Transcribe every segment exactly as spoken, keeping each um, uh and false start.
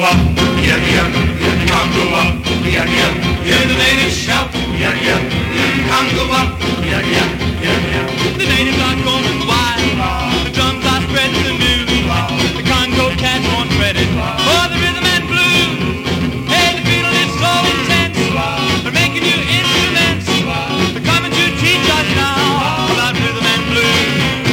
up, yeah, yeah, Congo up, yeah, yeah. Hear the natives shout, yeah, yeah, Congo up, yeah, yeah, yeah, yeah. The natives are going wild, the drums are spreading the news. The Congo cats want credit for the rhythm and blues. Hey, the feeling is so intense, they're making new instruments. They're coming to teach us now about rhythm and blues.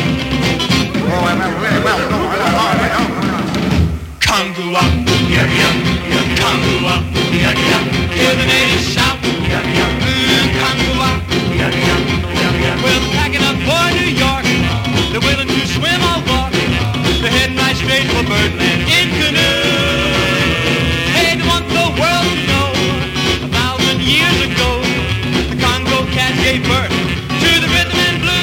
Congo up, yeah, yeah, yeah, Congo up, yeah, yeah. Hear the natives shout, yeah, yeah, mm, Congo up, yeah, yeah, yeah, yeah. Well, they're packing up for New York, they're willing to swim or walk. They're heading right straight for Birdland in canoe. Hey, they want the world to know, a thousand years ago, the Congo cats gave birth to the rhythm and blues.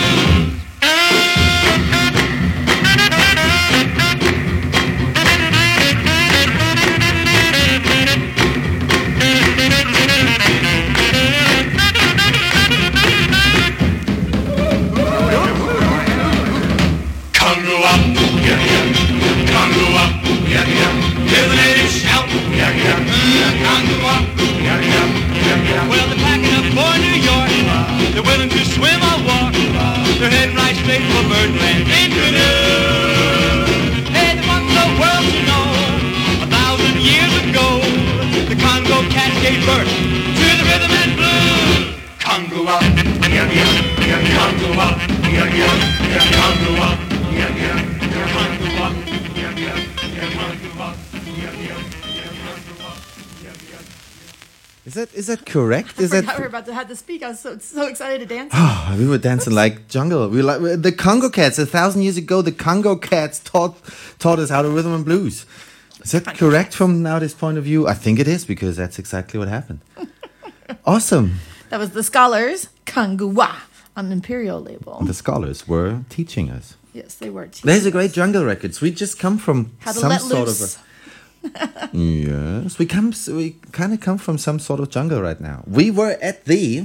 Congo up, yeah, yeah, Congo up, yeah, yeah. Hear the natives shout, yeah, yeah, Congo up, yeah, yeah, yeah, yeah. Well, they're packing up for New York, they're willing to swim or walk. They're heading right straight for Birdland in canoe. Hey, they want the world to know, a thousand years ago, the Congo cats gave birth to the rhythm and blues. Congo up, yeah, yeah, yeah, Congo up, yeah, yeah, yeah, Congo up. Yeah, yeah, yeah, Congo up. Yeah, yeah, yeah, Congo up. Yeah, yeah, yeah, Congo up. Yeah, yeah. Is that is that correct? I Is forgot that we were about to have to speak. I was so so excited to dance. we were dancing like jungle. We were like the Congo Cats. A thousand years ago, the Congo Cats taught taught us how to rhythm and blues. Is that correct from now this point of view? I think it is because that's exactly what happened. Awesome. That was the Scholars, Kangua, on the Imperial label. The scholars were teaching us. Yes, they were. Teaching There's a great us jungle records. We just come from how to some let sort loose. of a, yes. We come. We kind of come from some sort of jungle right now. We were at the.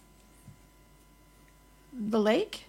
The lake?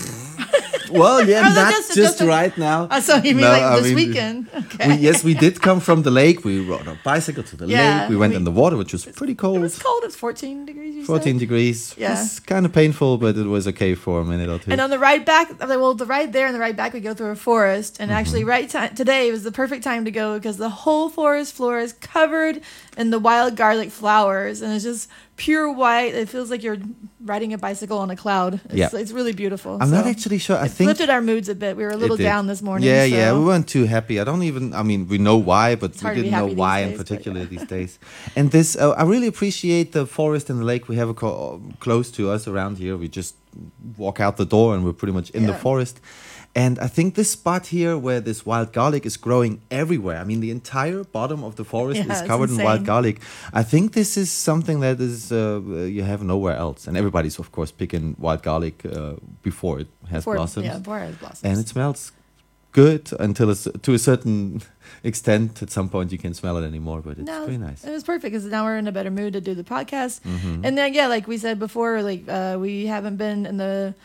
Well, yeah, Oh, not just- just, just a- right now. Oh, so you mean No, like I this mean, weekend? Okay. We, yes, we did come from the lake. We rode our bicycle to the Yeah, lake. We went we- in the water, which was pretty cold. It was cold. It was fourteen degrees. You fourteen said? degrees. Yeah. It's kind of painful, but it was okay for a minute or two. And on the ride back, well, the ride there and the ride back, we go through a forest. Mm-hmm. And actually, right ti- today was the perfect time to go because the whole forest floor is covered in the wild garlic flowers, and it's just pure white. It feels like you're riding a bicycle on a cloud. It's, Yeah. it's really beautiful. I'm so not actually sure. I it think lifted our moods a bit. We were a little it did. down this morning. Yeah, so. yeah, we weren't too happy. I don't even. I mean, we know why, but we hard to be didn't know happy these why in days, but particular yeah. these days. And this, uh, I really appreciate the forest and the lake we have a co- close to us around here. We just walk out the door and we're pretty much in the Yeah. forest. And I think this spot here where this wild garlic is growing everywhere. I mean, the entire bottom of the forest Yeah, is it's covered in wild insane. garlic. I think this is something that is uh, you have nowhere else. And everybody's, of course, picking wild garlic uh, before it has Before- blossoms. Yeah, before it has blossoms. And it smells good until it's, to a certain extent. At some point, you can't smell it anymore, but it's No, very nice. It was perfect because now we're in a better mood to do the podcast. Mm-hmm. And then, yeah, like we said before, like uh, we haven't been in the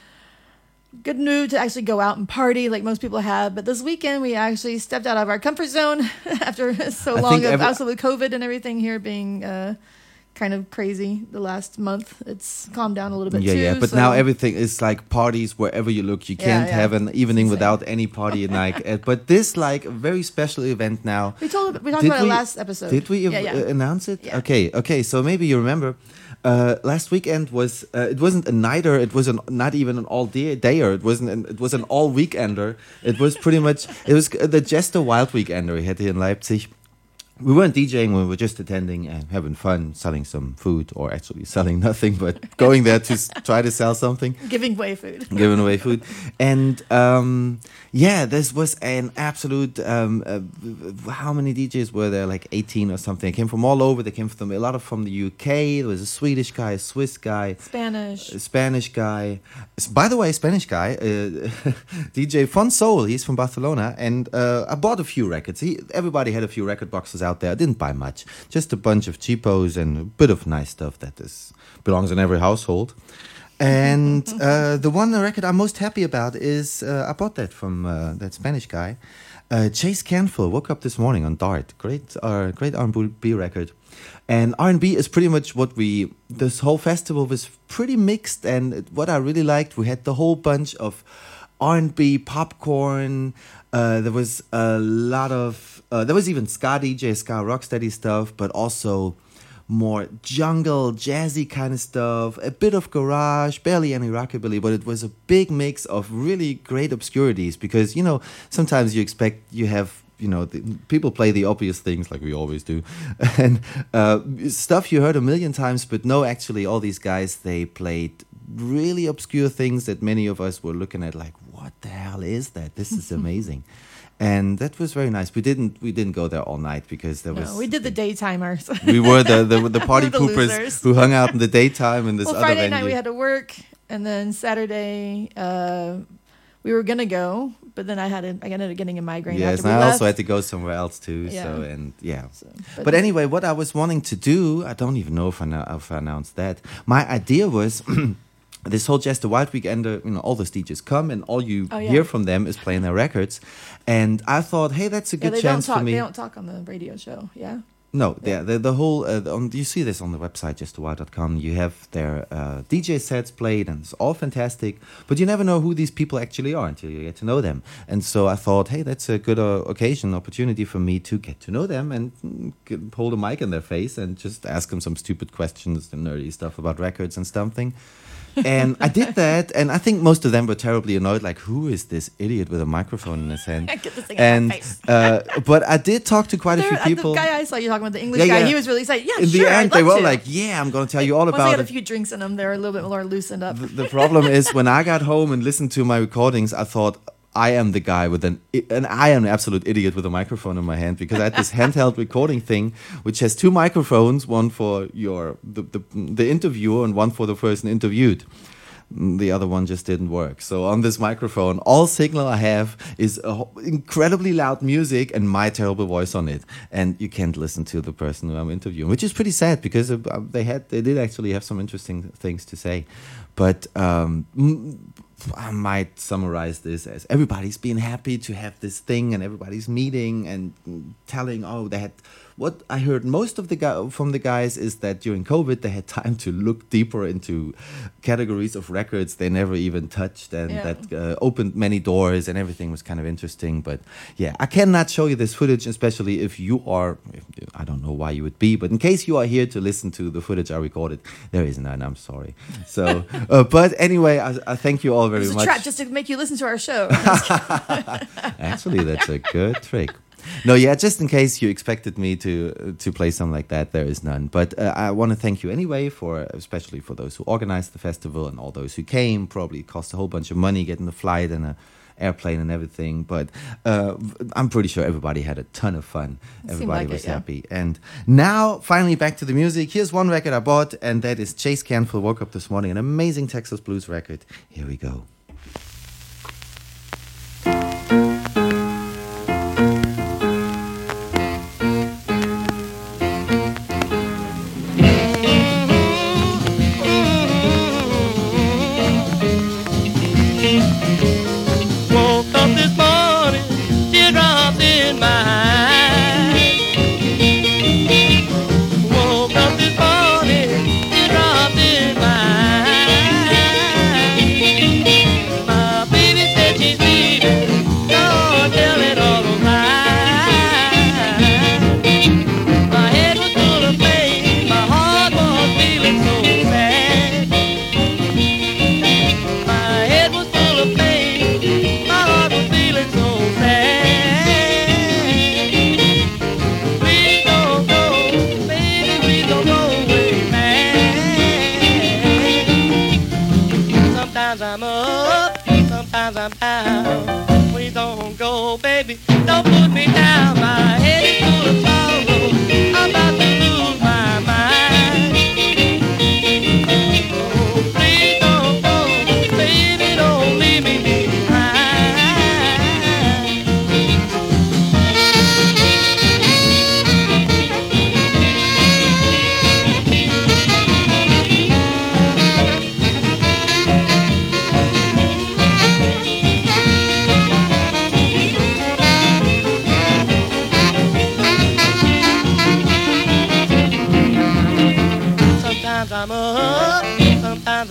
good mood to actually go out and party like most people have. But this weekend, we actually stepped out of our comfort zone after so I long think of every- absolute COVID and everything here being uh, kind of crazy the last month. It's calmed down a little bit Yeah, too. yeah, but so- now everything is like parties wherever you look. You Yeah, can't yeah. have an evening insane. without any party. Like, uh, but this like a very special event now. We told we talked Did about we- it last episode. Did we Yeah, uh, yeah. announce it? Yeah. Okay, okay. So maybe you remember. Uh, last weekend was uh, it wasn't a nighter. It was an, not even an all day dayer. It wasn't. An, it was an all weekender. It was pretty much. It was uh, the Jester Wild Weekender we had here in Leipzig. We weren't DJing. We were just attending and having fun, selling some food, or actually selling nothing, but going there to s- try to sell something. Giving away food. Giving away food. And um, yeah, this was an absolute. Um, uh, how many D Js were there? Like eighteen or something. They came from all over. They came from a lot of from the U K. There was a Swedish guy, a Swiss guy, Spanish. a Spanish guy. S- By the way, Spanish guy, uh, D J Fon Soul. He's from Barcelona, and uh, I bought a few records. He, everybody had a few record boxes out there. I didn't buy much, just a bunch of cheapos and a bit of nice stuff that is belongs in every household. And uh, the one record I'm most happy about is uh, I bought that from uh, that Spanish guy. Uh, Chase Canfield woke up this morning on Dart. Great, uh, great R and B record. And R and B is pretty much what we. This whole festival was pretty mixed, and what I really liked, we had the whole bunch of R and B popcorn. Uh, there was a lot of. Uh, there was even ska D J, ska rocksteady stuff, but also more jungle, jazzy kind of stuff, a bit of garage, barely any rockabilly, but it was a big mix of really great obscurities because, you know, sometimes you expect you have, you know, the, people play the obvious things like we always do, and uh, stuff you heard a million times, but no, actually, all these guys, they played really obscure things that many of us were looking at like, what the hell is that? This is amazing. And that was very nice. We didn't we didn't go there all night because there No, was we did the daytimers. we were the the, the party the poopers losers. who hung out in the daytime in this Well, other Friday venue. night we had to work, and then Saturday uh, we were gonna go, but then I had a, I ended up getting a migraine. Yes, after and we I left. also had to go somewhere else too. Yeah. So and yeah. So, But anyway, what I was wanting to do, I don't even know if I, know, if I announced that. My idea was this whole Just a Wild Weekender, you know, all those D Js come and all you Oh, yeah. hear from them is playing their records. And I thought, hey, that's a yeah, good they don't chance talk. for me. They don't talk on the radio show. Yeah. No, yeah, the, the whole, uh, the- on, you see this on the website, just a wild dot com. You have their uh, D J sets played, and it's all fantastic. But you never know who these people actually are until you get to know them. And so I thought, hey, that's a good uh, occasion, opportunity for me to get to know them and mm, get, hold a mic in their face and just ask them some stupid questions and nerdy stuff about records and something. And I did that, and I think most of them were terribly annoyed, like, who is this idiot with a microphone in his hand? Get this thing and out of my face. uh, but I did talk to quite a There- few uh, people. The guy I saw you talking about, the English Yeah, guy, yeah. he was really excited. Yeah, In sure, the end, I'd they love were to. like, "Yeah, I'm going to tell you all Once they about had a it." few drinks in them, they were a little bit more loosened up. The, the problem is, when I got home and listened to my recordings, I thought I am the guy with an, and I am an absolute idiot with a microphone in my hand because I had this handheld recording thing, which has two microphones, one for your the, the the interviewer and one for the person interviewed. The other one just didn't work. So on this microphone, all signal I have is a ho- incredibly loud music and my terrible voice on it, and you can't listen to the person who I'm interviewing, which is pretty sad because uh, they had they did actually have some interesting things to say. But um, mm, I might summarize this as everybody's been happy to have this thing, and everybody's meeting and mm, telling, oh, they had. What I heard most of the guy, from the guys is that during COVID they had time to look deeper into categories of records they never even touched, and Yeah. that uh, opened many doors, and everything was kind of interesting. But yeah, I cannot show you this footage, especially if you are. I don't know why you would be, but in case you are here to listen to the footage I recorded, there is none. I'm sorry. So, uh, but anyway, I, I thank you all very It was a much. trap just to make you listen to our show. Actually, that's a good trick. No, yeah, just in case you expected me to to play something like that, there is none. But uh, I want to thank you anyway, for especially for those who organized the festival and all those who came. Probably cost a whole bunch of money getting the flight and a airplane and everything. But uh, I'm pretty sure everybody had a ton of fun. It seemed Everybody like was it, yeah. happy. And now, finally, back to the music. Here's one record I bought, and that is Chase Canfield, Woke Up This Morning, an amazing Texas blues record. Here we go. Woke up this morning, teardrops in my eyes. Woke up this morning, teardrops in my eyes. My baby said she's leaving, don't tell it all on lies. My head was full of pain, my heart was feeling so sad. My head was full of pain, my heart was feeling so sad. Please don't go, baby, please don't go away, man. Sometimes I'm up, sometimes I'm down. Please don't go, baby, don't put me down. My head is full of sorrow, I'm about to lose my mind. Oh, please don't go, baby, don't leave me behind.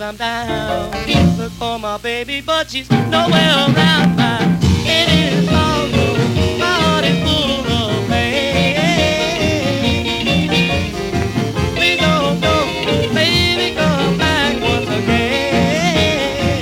I'm down. Look for my baby, but she's nowhere around. My head is sorrow, my heart is full of pain. Please don't go, baby, come back once again.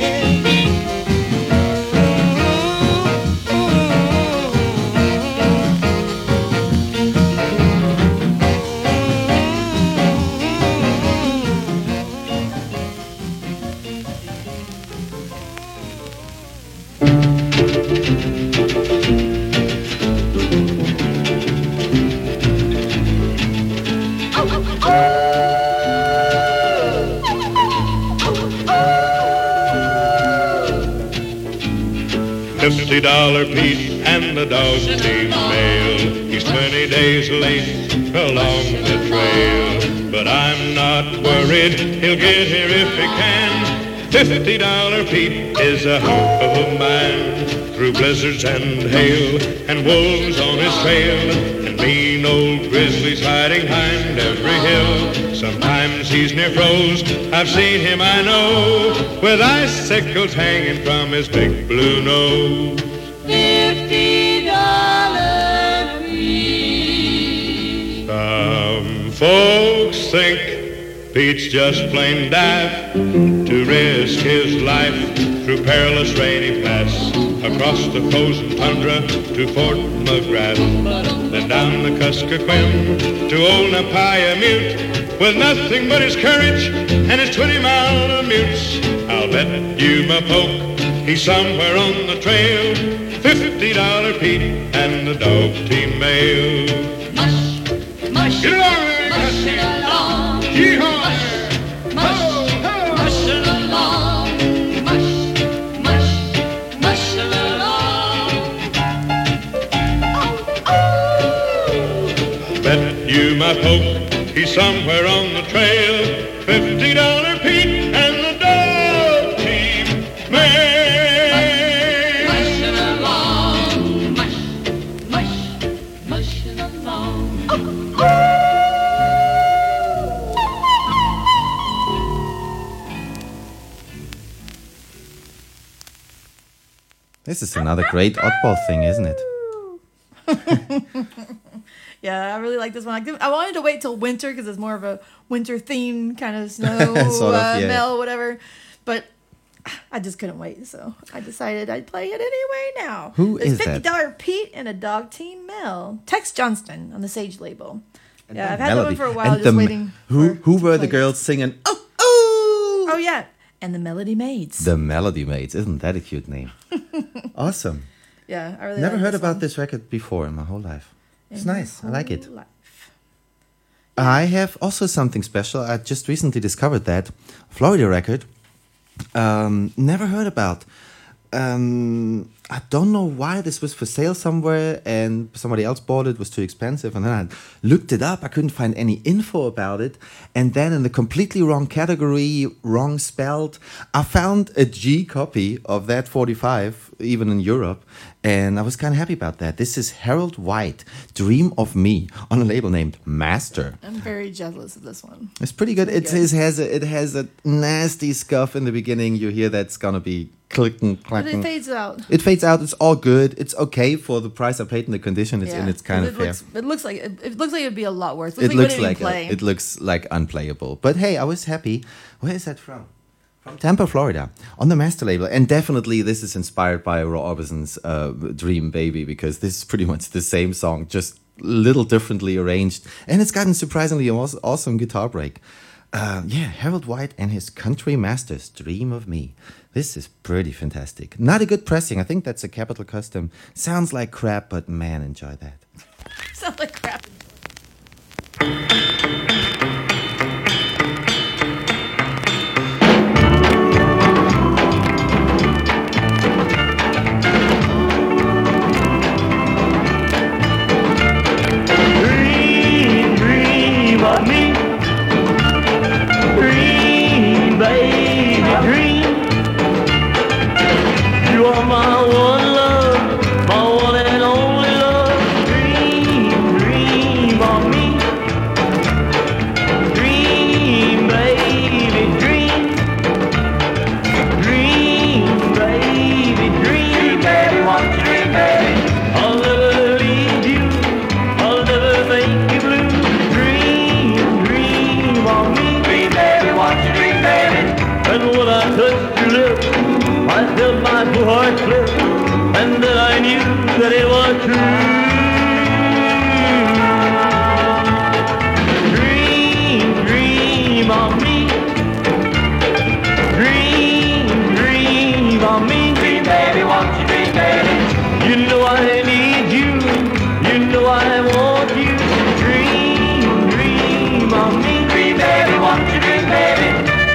Fifty dollar Pete and the dog team mail. He's twenty days late along the trail, but I'm not worried, he'll get here if he can. Fifty dollar Pete is a hope of a man, through blizzards and hail and wolves on his trail, and mean old grizzlies hiding behind every hill. Sometimes he's near froze, I've seen him I know, with icicles hanging from his big blue nose. Fifty dollar Pete. Some folks think Pete's just plain daft to risk his life through perilous rainy paths, across the frozen tundra to Fort McGrath, then down the Kuskokwim to old Napaimute, with nothing but his courage and his twenty mile mutes. I'll bet you my poke, he's somewhere on the trail. Fifty dollar Pete and the dog team mail. Mush, mush, Get along there, mush it along. Yee-haw! Mush, mush it along. Mush, mush, mush it along. Oh, oh. Bet you my poke, he's somewhere on the trail. Fifty dollar Pete and the dog team mail. Mush it along. Mush, mush, mush it along. Oh, oh. This is another great oddball thing, isn't it? Yeah, I really like this one. I did- I wanted to wait till winter because it's more of a winter themed kind of snow Sort of, uh, yeah. mel, whatever. But I just couldn't wait, so I decided I'd play it anyway now. Who It's is that? fifty dollar Pete and a dog team Mel. Tex Johnston on the Sage label. Yeah, I've had that one for a while, And just the m- waiting. Who for- who to were the play it. girls singing? Oh oh! Oh, yeah. And the Melody Maids. The Melody Maids. Isn't that a cute name? Awesome. yeah, I really Never like heard this about one. this record before in my whole life. It's In my nice. I like it. whole life. I have also something special. I just recently discovered that Florida record. Um, never heard about. Um, I don't know why this was for sale somewhere, and somebody else bought it. It was too expensive, and then I looked it up. I couldn't find any info about it, and then in the completely wrong category, wrong spelled, I found a G copy of that forty-five, even in Europe, and I was kind of happy about that. This is Harold White, "Dream of Me," on a label named Master. I'm very jealous of this one. It's pretty good. Pretty It good. is has a, it has a nasty scuff in the beginning. You hear that's gonna be clicking, But clacking. it fades out. It fades out. It's all good. It's okay for the price I paid in the condition. It's Yeah, and it's kind 'cause of it fair. looks, it looks like it, it looks like it'd be a lot worse. It It looks looks like, like you wouldn't a, even it looks like unplayable. But hey, I was happy. Where is that from? From Tampa, Florida, on the Master label, and definitely this is inspired by Roy Orbison's uh, "Dream Baby" because this is pretty much the same song, just a little differently arranged, and it's gotten surprisingly aw- awesome guitar break. Uh, yeah, Harold White and his Country Masters, "Dream of Me." This is pretty fantastic. Not a good pressing. I think that's a Capitol Custom. Sounds like crap, but man, enjoy that. sound like crap. Dream, dream of me. Dream, baby, dream. You are my one love, my one and only love. Dream, dream. touched your lips, I felt my poor heart slip, and then I knew that it was true. Dream, dream on me. Dream, dream on me. Dream, baby, won't you dream, baby? You know I need you. You know I want you. Dream, dream on me. Dream, baby, won't you dream, baby?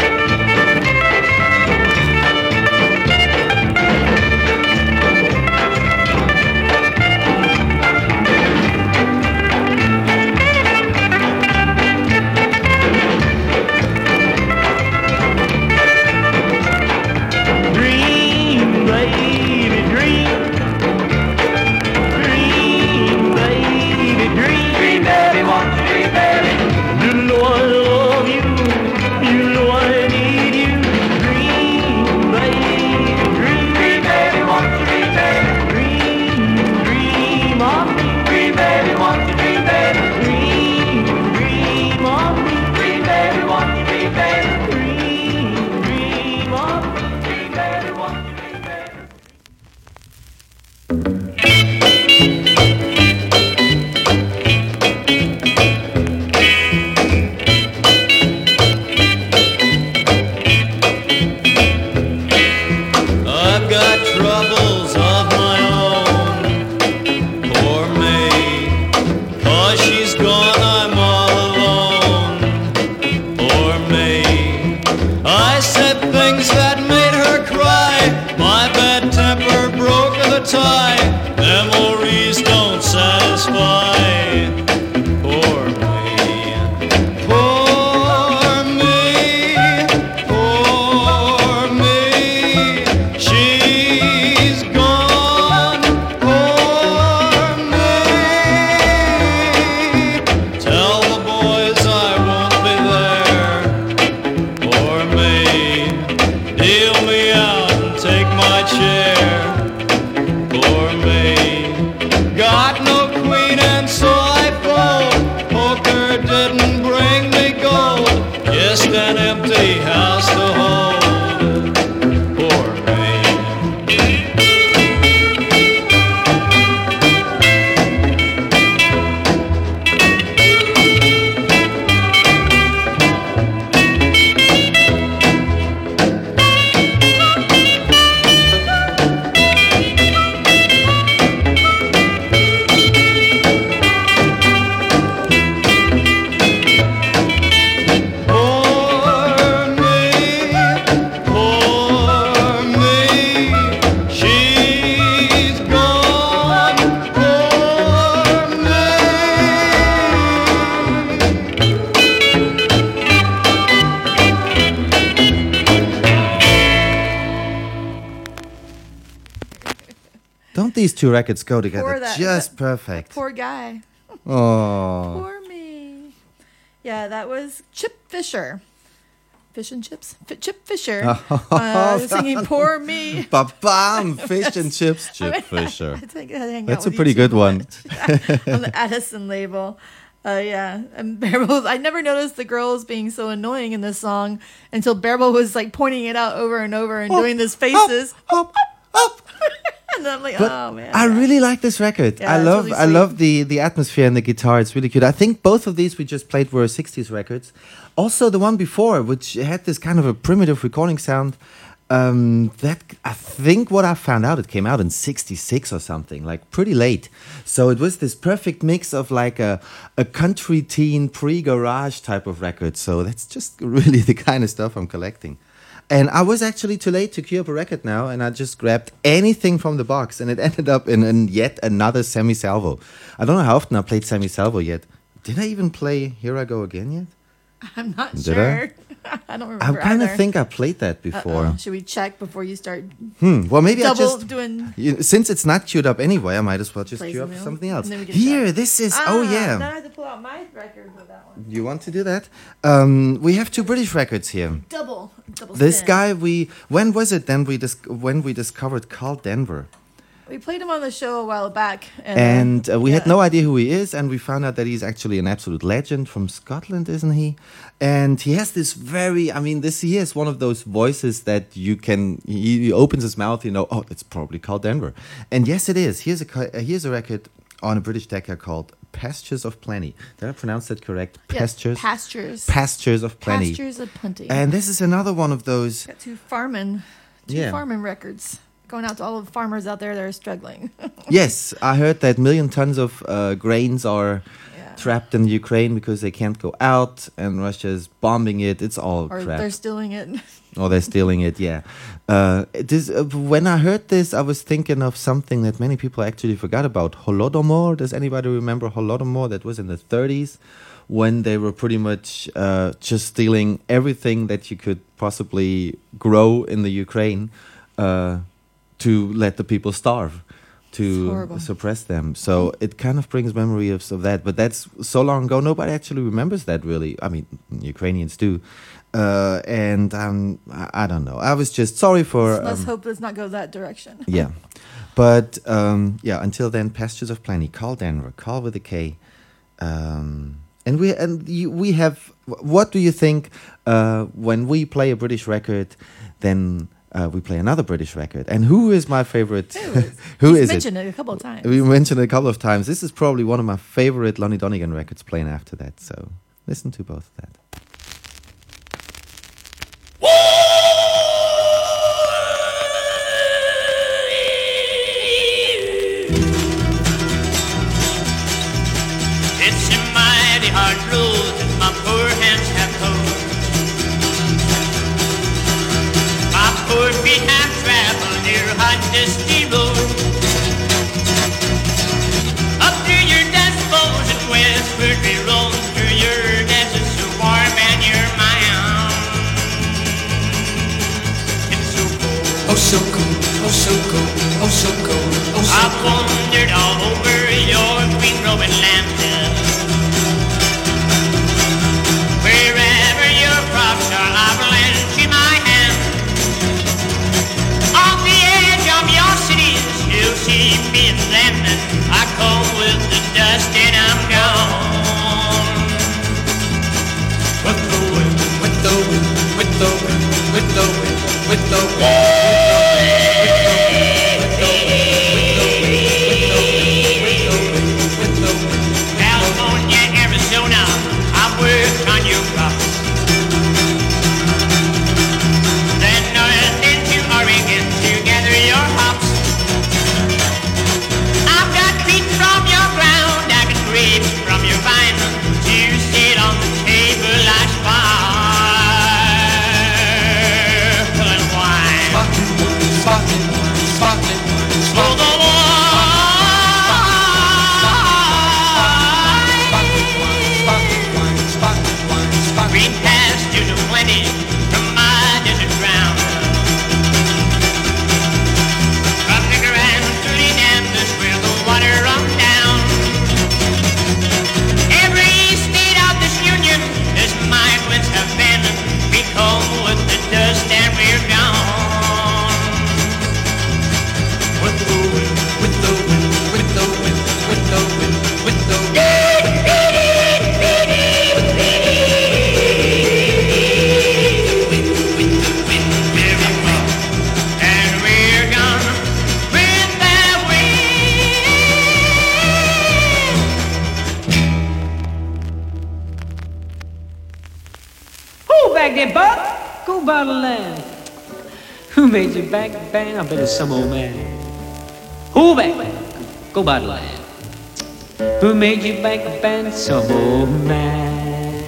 These two records go together Poor that- just that- perfect. Poor guy. Oh, Poor me. Yeah, that was Chip Fisher. Fish and chips? F- Chip Fisher. uh, singing Poor Me. ba-bam, fish and chips, Chip Fisher. I think I hang out That's a with pretty you too good one. much. On the Addison label. Uh, yeah, and Bearable. I never noticed the girls being so annoying in this song until Bearable was like pointing it out over and over and Hop, doing this faces. Hop, hop. And I'm like, But oh man. I yeah. really like this record. Yeah, I it's love really I sweet. love the the atmosphere and the guitar. It's really cute. I think both of these we just played were sixties records. Also the one before, which had this kind of a primitive recording sound. Um, that I think what I found out, it came out in sixty-six or something, like pretty late. So it was this perfect mix of like a a country teen pre-garage type of record. So that's just really the kind of stuff I'm collecting. And I was actually too late to queue up a record now, and I just grabbed anything from the box, and it ended up in, in yet another Sammy Salvo. I don't know how often I played Sammy Salvo yet. Did I even play Here I Go Again yet? I'm not Did sure. I, don't I remember. kind of either. think I played that before. Uh-oh. Should we check before you start Hmm. Well, maybe double I just doing? you, since it's not queued up anyway, I might as well just Play queue up some something real- else. and then we can Here, check. this is. Ah, oh Then I yeah. have to pull out my record for that one. You want to do that? Um, we have two British records here. Double, double. This spin. guy, we when was it then we dis- when we discovered Carl Denver? We played him on the show a while back. And, And uh, we had yeah. no idea who he is, and we found out that he's actually an absolute legend from Scotland, isn't he? And he has this very, I mean, this he has one of those voices that you can, he, he opens his mouth, you know, oh, it's probably called Denver. And yes, it is. Here's a, co- uh, here's a record on a British Decca called Pastures of Plenty. Did I pronounce that correct? Yes, Pastures? Pastures. Pastures of Plenty. Pastures of Plenty. And this is another one of those, Got two farming, two Yeah. farming records. Going out to all the farmers out there that are struggling. yes, I heard that million tons of uh, grains are Yeah. trapped in Ukraine because they can't go out, and Russia's bombing it. It's all Or crap. they're stealing it. Oh, they're stealing it. Yeah. Uh, this, uh, when I heard this, I was thinking of something that many people actually forgot about. Holodomor. Does anybody remember Holodomor? That was in the thirties, when they were pretty much uh, just stealing everything that you could possibly grow in the Ukraine. Uh, to let the people starve, to horrible. suppress them. So it kind of brings memory of, of that. But that's so long ago, nobody actually remembers that really. I mean, Ukrainians do. Uh, and um, I, I don't know. I was just sorry for... Let's um, hope let's not go that direction. yeah. But um, yeah, until then, Pastures of Plenty. Call Denver. Call with a K. Um, and we and you, we have... What do you think uh, when we play a British record, then... Uh, we play another British record. And who is my favorite? Who He's is it? mentioned it a couple of times. We mentioned it a couple of times. This is probably one of my favorite Lonnie Donegan records playing after that. So listen to both of that. It's a mighty hard road that my poor hands have pulled. My poor feet have traveled your hot dusty road. Up through your dust bowls and westward we roam through your deserts so warm and your mind. It's so cold. Oh, so cool, oh, so cool, oh, so cool, oh, so I've wandered all over your green growing land. Wherever your crops are, I've lent you my hand. On the edge of your cities, you'll see me in them. I come with the dust and I'm gone. with the wind, with the wind, with the wind, with the wind, with the wind. California, Arizona, I've worked on your crops. Then north into Oregon to gather your hops. I've got wheat from your ground, I got grapes from your vine. To sit on the table like sparkling wine. Sparkling wine, sparkling wine, sparkling wine, Oh, the wine. sparkling wine, sparkling wine, sparkling wine, sparkling Green pastures of plenty from my desert ground. From the Grand to the Nevis where the water runs down. Every state of this union, as migrants have been, we come with the dust and we're gone. with the wind, with the wind, with the wind, with the wind, with the wind. Very well. And we're gone with that wind. Who back there, Buck? Go bottle land. Who made you back bang? I bet it's some old man. Who back? Go bottle land. Who made you back bang? Some old man.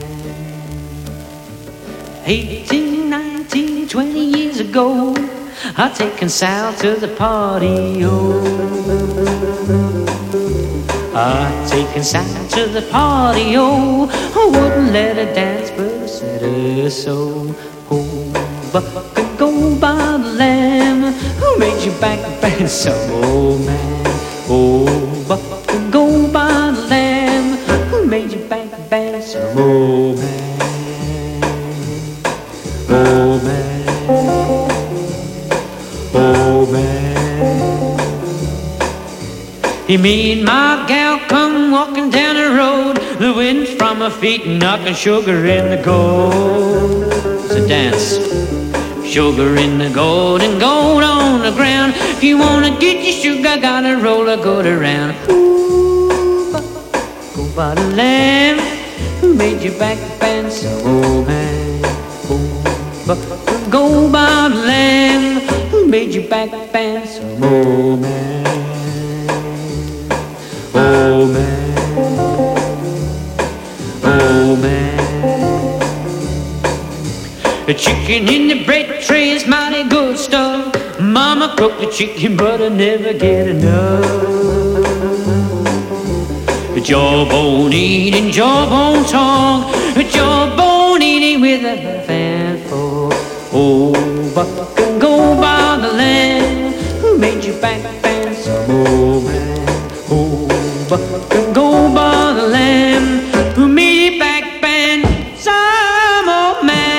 Eighteen, nineteen, twenty years ago, I taken Sal to the party. Oh, I taken Sal to the party. Oh, I wouldn't let her dance, but I said her so. Oh, buck and go by the lamb. Who made you back bang? Some old man. Oh, buck and go by the lamb. Who made you back bang? Some old man. Oh man, oh man, Me and my gal come walking down the road. The wind's from her feet knocking sugar in the gold. It's a dance. Sugar in the gold and gold on the ground. If you wanna get your sugar, gotta roll a good around. Ooh, go by the lamb who made your back bend so old man. Ooh, go by the lamb who made your back bend so old man. Oh man, oh man. The chicken in the bread tray is mighty good stuff. Mama cooked the chicken, but I never get enough. Jawbone eating, jawbone talk, jawbone eating with a knife and fork. Oh, buck and go by the land who made you back bend some old man. Oh, buck and go by the land who made you back bend some old man.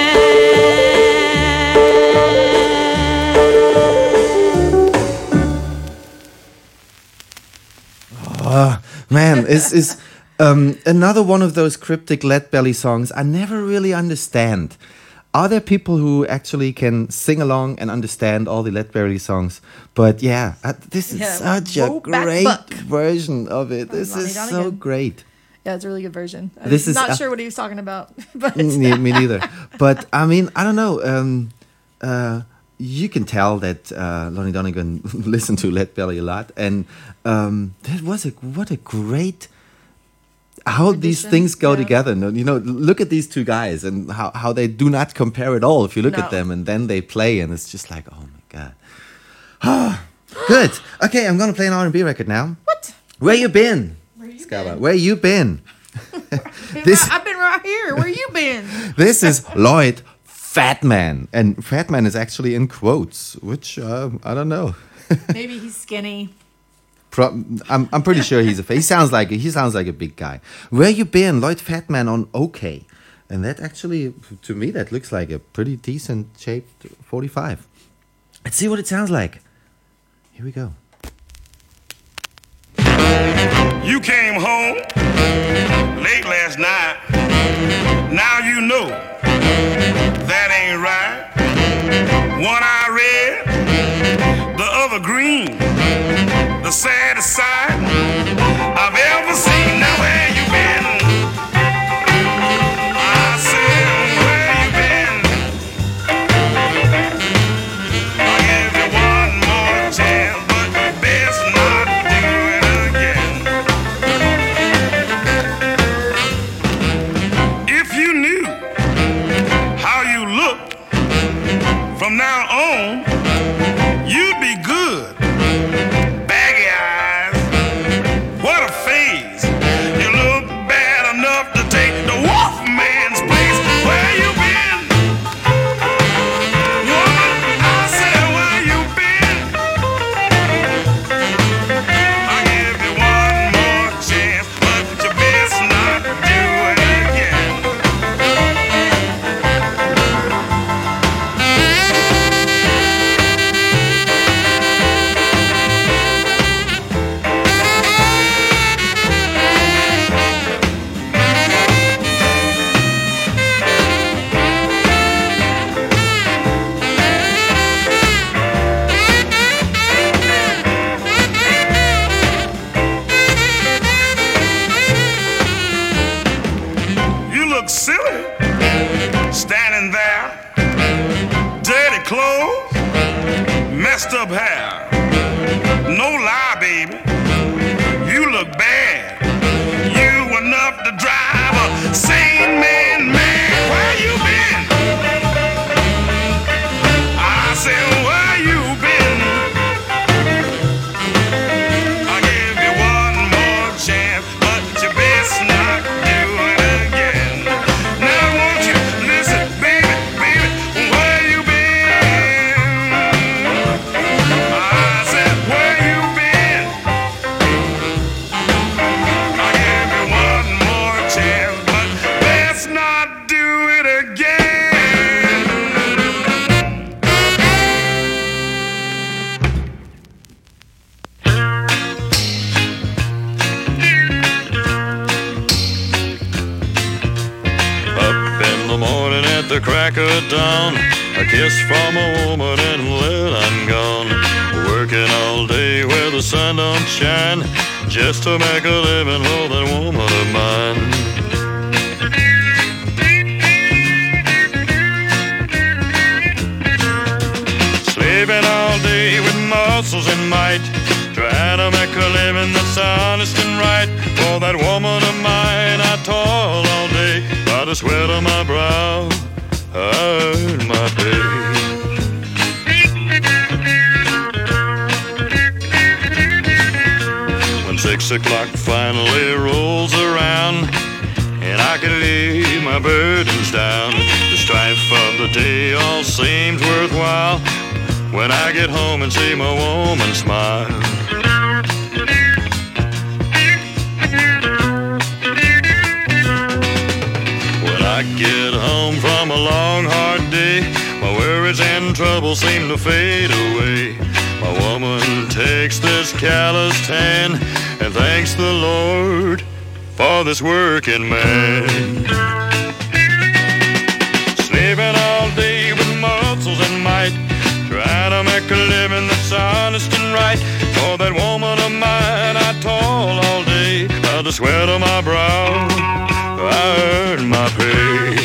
Oh, man, it's, it's um, another one of those cryptic Lead Belly songs I never really understand. Are there people who actually can sing along and understand all the Lead Belly songs? But yeah, uh, this is Yeah, such a Roll Back great Buck. version of it. This Lonnie is so Donegan. great. Yeah, it's a really good version. I'm This is, not uh, sure what he was talking about, but Me, me neither. But I mean, I don't know. Um, uh, you can tell that uh, Lonnie Donegan listened to Lead Belly a lot, and um, that was a what a great how these Addition, things go yeah. together. No, you know, look at these two guys and how, how they do not compare at all. If you look No. at them and then they play, and it's just like, oh my god. Good. Okay, I'm gonna play an R and B record now. what? Where you been, Where you Scala? been? Where you been? Been This- right- I've been right here. Where you been? This is Lloyd Fatman, and Fatman is actually in quotes, which uh, I don't know. Maybe he's skinny. Pro- I'm I'm pretty sure he's a. He sounds like a, he sounds like a big guy. Where you been, Lloyd Fatman on OK, and that actually to me that looks like a pretty decent shaped forty-five. Let's see what it sounds like. Here we go. You came home late last night. Now you know that ain't right. One eye red, the other green. The saddest sight I've ever seen. Now where you been? I said, where you been? I'll give you one more chance, but best not do it again. If you knew how you look from now on, you'd be good. Baggy eyes, what a face. You look bad enough to take the wolf man's place. Where you been? What? I said, where you been? I'll give you one more chance, but you best not do it again. You look silly, standing there. Dirty clothes, messed up hair. No lie, baby, you look bad. You enough to drive a sane man mad. Where you been? I said, where you been? I'll give you one more chance, but you best not do it again. Now won't you listen, baby, baby, where you been? I said, where you been? kiss from a woman and then I'm gone. Working all day where the sun don't shine, just to make a living for that woman of mine. Sleeping all day with muscles and might, trying to make a living that's honest and right. For that woman of mine, I toil all day by the sweat of my brow, I earn my pay. When six o'clock finally rolls around and I can lay my burdens down, the strife of the day all seems worthwhile when I get home and see my woman smile. When I get home from a long, hard day, my worries and troubles seem to fade away. My woman takes this calloused hand and thanks the Lord for this working man. Sleeping all day with muscles and might, trying to make a living that's honest and right. For that woman of mine, I toil all day by the sweat of my brow, I earn my pay.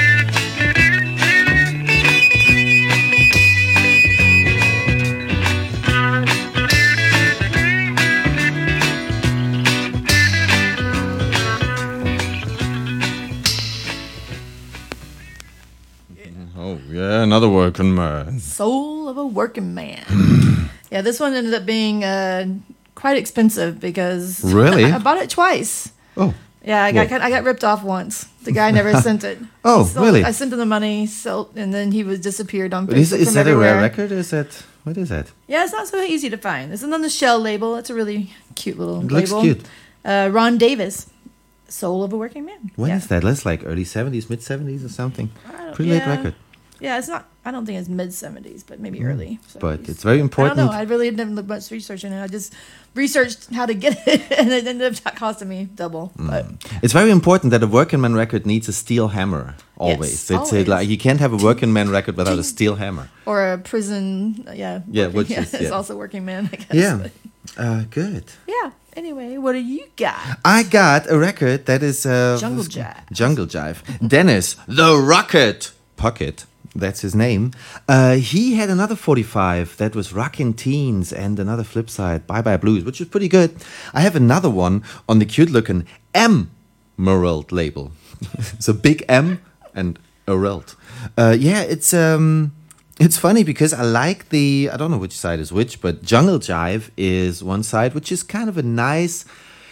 Oh, yeah, another working man. Soul of a working man. Yeah, this one ended up being uh, quite expensive because Really? I bought it twice. Oh. Yeah, I got I got ripped off once. The guy never sent it. Oh, He sold- really? I sent him the money, so and then he was disappeared on But Facebook is, is from that a everywhere. rare record? Is that, what is that? Yeah, it's not so easy to find. It's on the shell label. It's a really cute little It looks label. cute. Uh, Ron Davis, Soul of a Working Man. When yeah. is that? That's like early seventies, mid seventies or something. I don't- Pretty late yeah. record. Yeah, it's not. I don't think it's mid seventies, but maybe early. Mm. But it's very I important. don't know. I really didn't look much research in it. I just researched how to get it, and it ended up costing me double. But It's very important that a working man record needs a steel hammer. Always. Yes, it's always. uh, like you can't have a working man record without a steel hammer. or a prison, yeah, Yeah, working- which yeah, is- it's yeah. also working man. I guess. Yeah. But Uh, good. yeah. Anyway, what do you got? I got a record that is uh, Jungle Jive. Jungle Jive. Dennis the Rocket Pocket. That's his name. Uh, he had another forty-five that was Rockin' Teens and another flip side, Bye Bye Blues, which is pretty good. I have another one on the cute looking Emerald label. So big M and Emerald. Uh, yeah, it's um, it's funny because I like the, I don't know which side is which, but Jungle Jive is one side, which is kind of a nice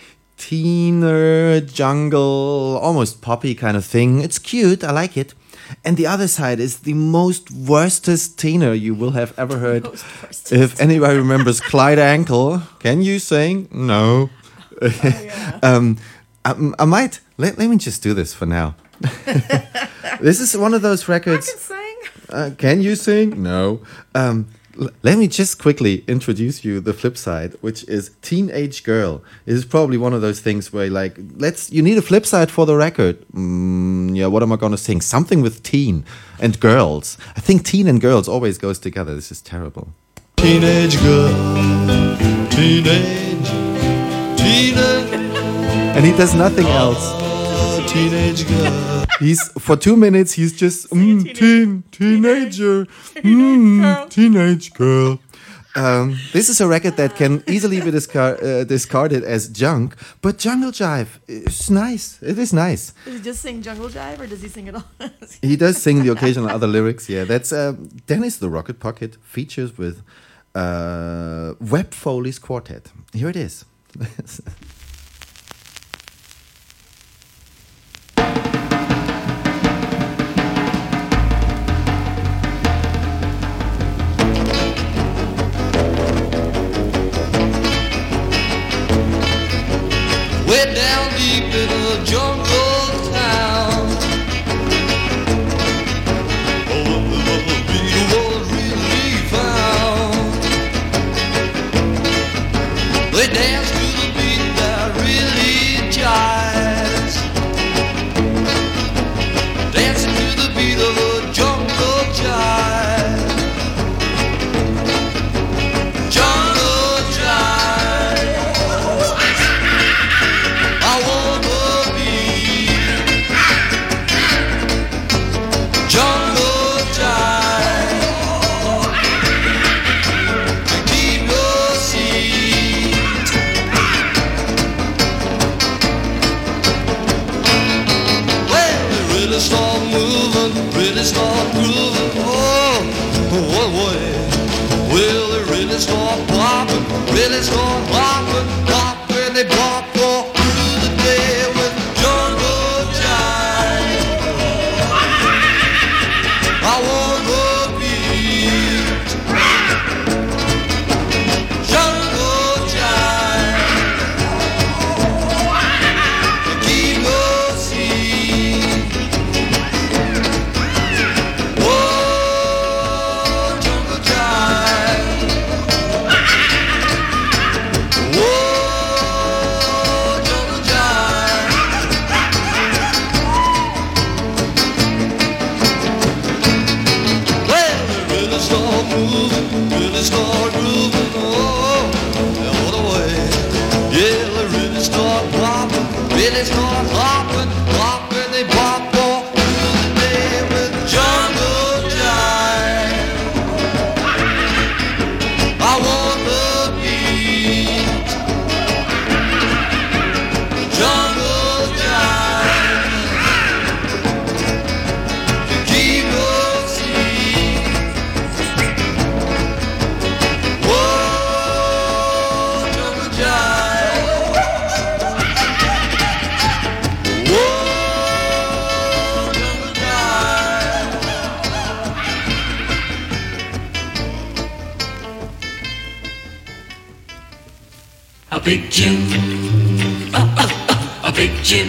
teener jungle, almost poppy kind of thing. It's cute. I like it. And the other side is the most worstest teener you will have ever heard. Most worstest. If anybody remembers Clyde Ankle, can you sing? No. um, I, I might. Let, let me just do this for now. This is one of those I records. can sing. Uh, can you sing? No. Um, l- let me just quickly introduce you the flip side, which is Teenage Girl. It is probably one of those things where, like, let's. You need a flip side for the record. Mm, yeah, what am I gonna sing? Something with teen and girls. I think teen and girls always goes together. This is terrible. Teenage girl, teenage, teenage, And he does nothing else. teenage girl. He's for two minutes. He's just mm, teen, teenager, mm, teenage girl. Um, this is a record that can easily be discar- uh, discarded as junk, but Jungle Jive is nice. It is nice. Does he just sing Jungle Jive, or does he sing it all? He does sing the occasional other lyrics. Yeah, that's uh, Dennis the Rocket Pocket features with uh, Webb Foley's Quartet. Here it is. Way down deep in a jungle town. Oh, the beat was really found. They dance to the beat that really jives. Dancing to the beat of a jungle jive. really start popping, really start popping, pop when they pop all through the day with jungle jive. I want the beat, jungle jive, keep us see. Whoa, jungle jive. Whoa, jungle jive. Well, they really start moving, really start grooving, oh, the other way. Yeah, they really start popping, really start hopping, pop when they pop all through the day with jungle jive. I want the beat, jungle jive, to keep us sweet. Whoa, jungle jive. Whoa, jungle jive. A big Jim, a, a, a, a big Jim.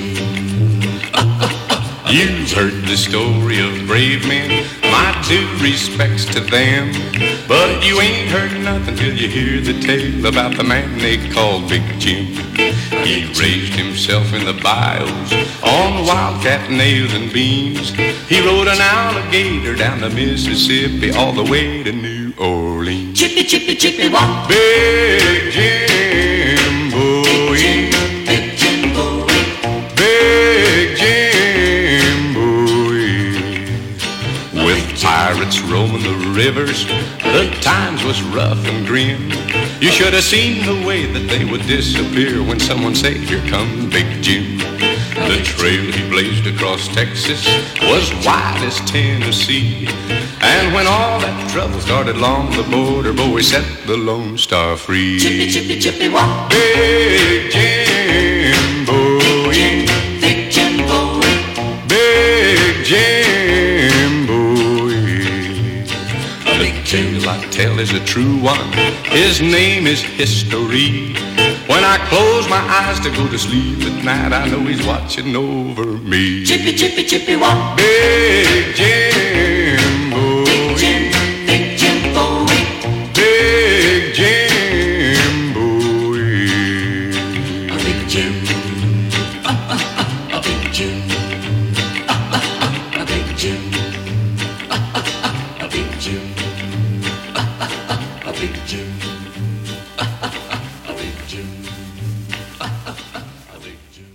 You've heard the story of brave men, my due respects to them. But you ain't heard nothing till you hear the tale about the man they called Big Jim. He raised himself in the bayous on wildcat nails and beans. He rode an alligator down the Mississippi all the way to New Orleans. Chippy, chippy, chippy, walk. Big Jim Bowie, Big Jim Bowie. Big Jim Bowie. With pirates roaming the rivers, the times was rough and grim. You should have seen the way that they would disappear when someone said, "Here comes Big Jim." The trail he blazed across Texas was wide as Tennessee. And when all that trouble started along the border, Bowie set the Lone Star free. Chippy, chippy, chippy, walk. Big Jim Bowie, Big Jim Bowie. Big Jim Bowie. A big The Jim. tale I tell is a true one. His name is history. When I close my eyes to go to sleep at night, I know he's watching over me. Chippy, chippy, chippy, walk. Big Jim Bowie, Big Jim Bowie. Big Jim Bowie. A big Jim. A, a, a, a big Jim. A, a, a, a big Jim. A, a, a, a big Jim. A, a, a, a big Jim. A, a, a, a big Jim. A, a, a, a big Jim.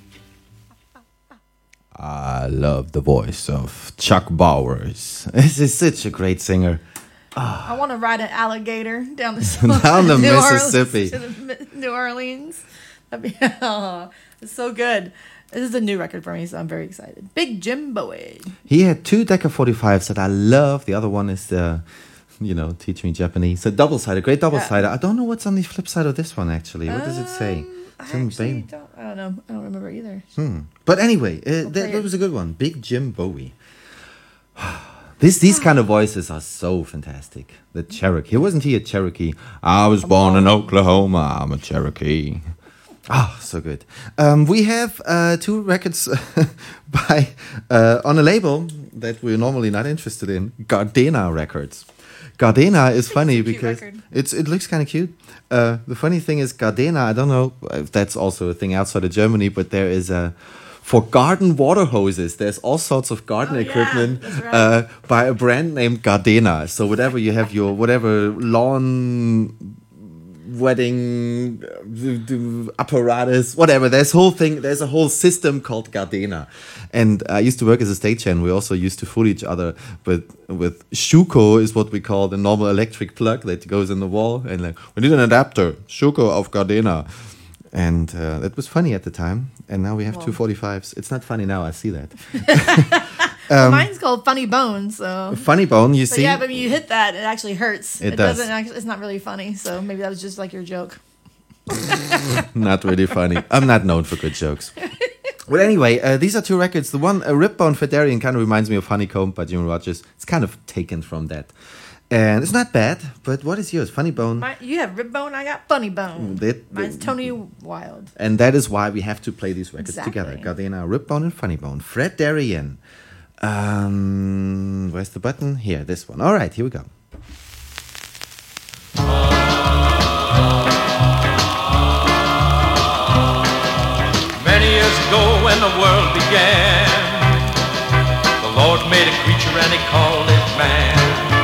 I love the voice of Chuck Bowers. This is such a great singer. I want to ride an alligator down the Down the New Mississippi. Orleans, to the Mi- New Orleans. That'd be, oh, it's so good. This is a new record for me, so I'm very excited. Big Jim Bowie. He had two Decca forty-fives that I love. The other one is the, you know, Teach Me Japanese. A double-sided, great double-sided. I don't know what's on the flip side of this one, actually. What does it say? I Some actually babe- don't, I don't know. I don't remember either. Hmm. But anyway, uh, that, play that it. was a good one. Big Jim Bowie. This, these kind of voices are so fantastic. The Cherokee. Wasn't he a Cherokee? I was born in Oklahoma. I'm a Cherokee. Ah, so good. Um, we have uh, two records by uh, on a label that we're normally not interested in, Gardena Records. Gardena is funny because record. it's it looks kind of cute. Uh, the funny thing is Gardena, I don't know if that's also a thing outside of Germany, but there is a for garden water hoses. There's all sorts of garden Oh, yeah, equipment that's right. uh, by a brand named Gardena. So whatever you have your whatever lawn wedding uh, d- d- apparatus, whatever. There's whole thing. There's a whole system called Gardena. And I used to work as a stagehand. We also used to fool each other with with Schuko is what we call the normal electric plug that goes in the wall. And like we need an adapter, Schuko of Gardena. And uh, it was funny at the time. And now we have Wow. two forty-fives. It's not funny now. I see that. Um, Mine's called Funny Bone, so. Funny Bone, you But see? yeah, but when you hit that, it actually hurts. It does. Doesn't actually, it's not really funny, so maybe that was just like your joke. Not really funny. I'm not known for good jokes. Well, anyway, uh, these are two records. The one, uh, Ripbone Fedarian, kind of reminds me of Honeycomb by Jimmy Rogers. It's kind of taken from that. And it's not bad, but what is yours? Funny Bone. My, you have Rib Bone, I got Funny Bone. That- Mine's Tony Wild. And that is why we have to play these records Exactly. together. Gardena, Ripbone, and Funny Bone. Fred Darien. Um, where's the button? Here, this one. All right, here we go. Many years ago when the world began, the Lord made a creature and he called it man.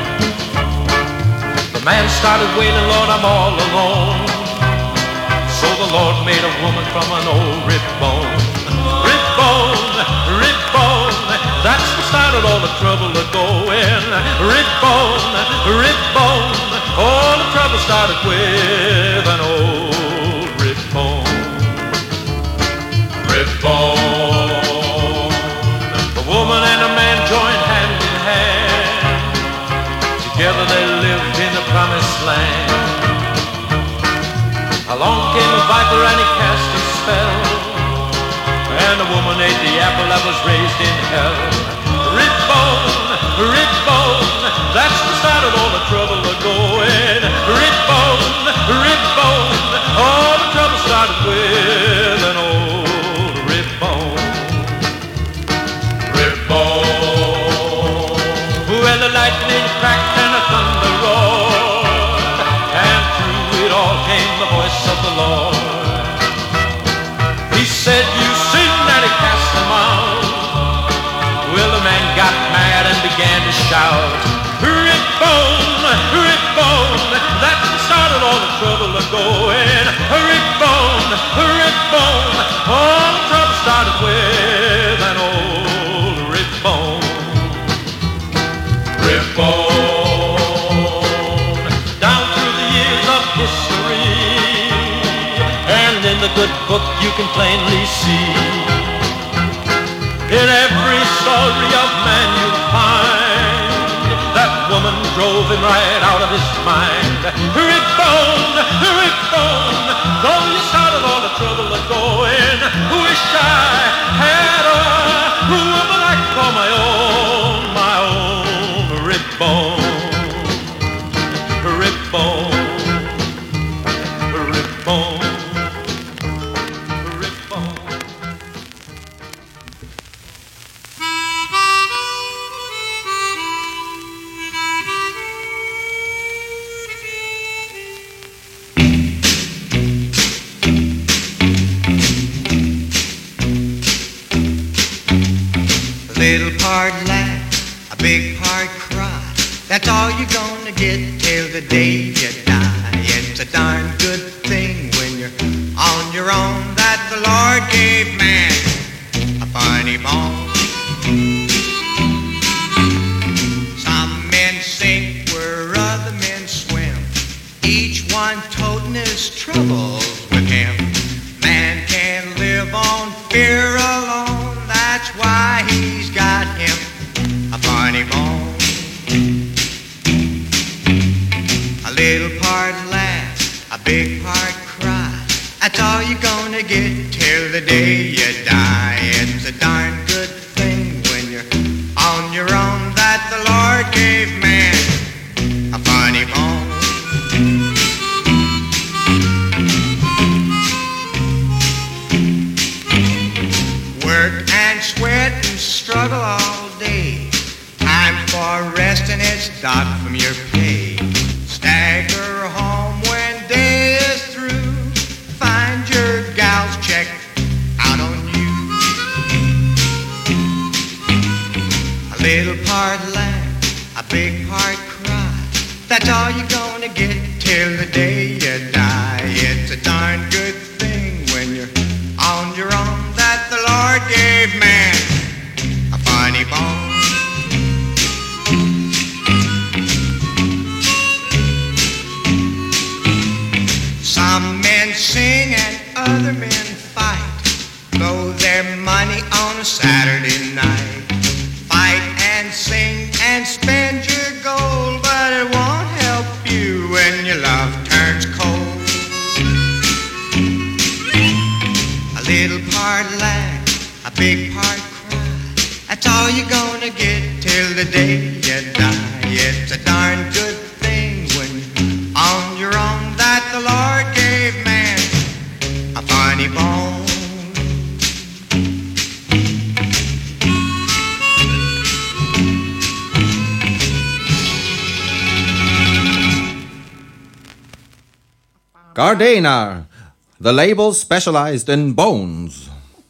The man started wailing, Lord, I'm all alone. So the Lord made a woman from an old rib bone. Rib bone, rib bone, that's the start of all the trouble a going. Rib bone, rib bone, all the trouble started with an old rib bone. Rib bone. The woman and the man joined hand in hand. Together they lived in the promised land. Along came a viper and he cast a spell, and the woman ate the apple that was raised in hell. Rib bone, rib bone, that's the start of all the trouble a going. Rib bone, rib bone, all the trouble started with an old rib bone. Rib bone. Well, the lightning cracked and the thunder roared, and through it all came the voice of the Lord. He said, you sinned, and he cast them out. Well, the man got mad and began to shout, rib bone, rib bone, that's the start of all the trouble a going. Rib bone, rib bone, all the trouble started with an old rib bone. Rib bone. Down through the years of history, and in the good book you can plainly see, in every story of man you find, that woman drove him right out of his mind. Rib bone, rib bone, though you started all the trouble of going. Wish I had a woman I could call my own, my own rib bone. Rib bone, rib bone. Little part laugh, a big part cry. That's all you're gonna get till the day you die. It's a darn good thing when you're on your own that the Lord gave man a funny bone. Some men sink where other men swim, each one toting his troubles with him. Man can't live on fear alone, that's why he's got him a funny bone. A little part laugh, a big part cry. That's all you're gonna get till the day you die. It's a darn good thing when you're on your own that the Lord gave man a funny bone. Work and sweat and struggle all day. Time for rest and it's docked from your pay. Stagger home when day is through. Find your gals checked out on you. A little part laugh, a big part cry. That's all you're gonna get till the day you die. It's a darn good thing when you're on your own that the Lord gave man a funny bone. Some men sing and other men fight, throw their money on a Saturday night. Fight love turns cold. A little part laugh, a big part cry. That's all you're gonna get till the day you die. It's a darn good thing when on your own that the Lord gave man a funny bone. Gardena, the label specialized in bones.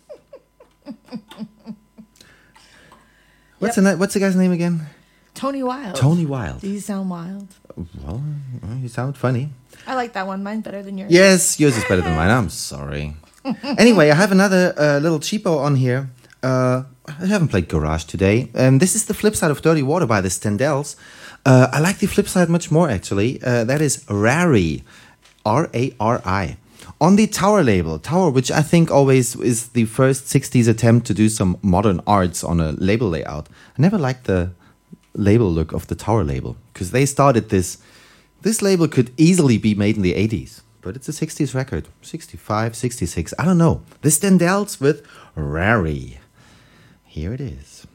What's Yep. the what's the guy's name again? Tony Wild. Tony Wild. Do you sound wild? Well, you sound funny. I like that one. Mine's better than yours. Yes, yours is better than mine. I'm sorry. Anyway, I have another uh, little cheapo on here. Uh, I haven't played Garage today. Um, this is the flip side of Dirty Water by the Stendells. Uh, I like the flip side much more, actually. Uh, that is Rari. R A R I. On the Tower label. Tower, which I think always is the first sixties attempt to do some modern arts on a label layout. I never liked the label look of the Tower label, because they started this. This label could easily be made in the eighties, but it's a sixties record. sixty-five, sixty-six, I don't know. The Stendells with Rari. Here it is.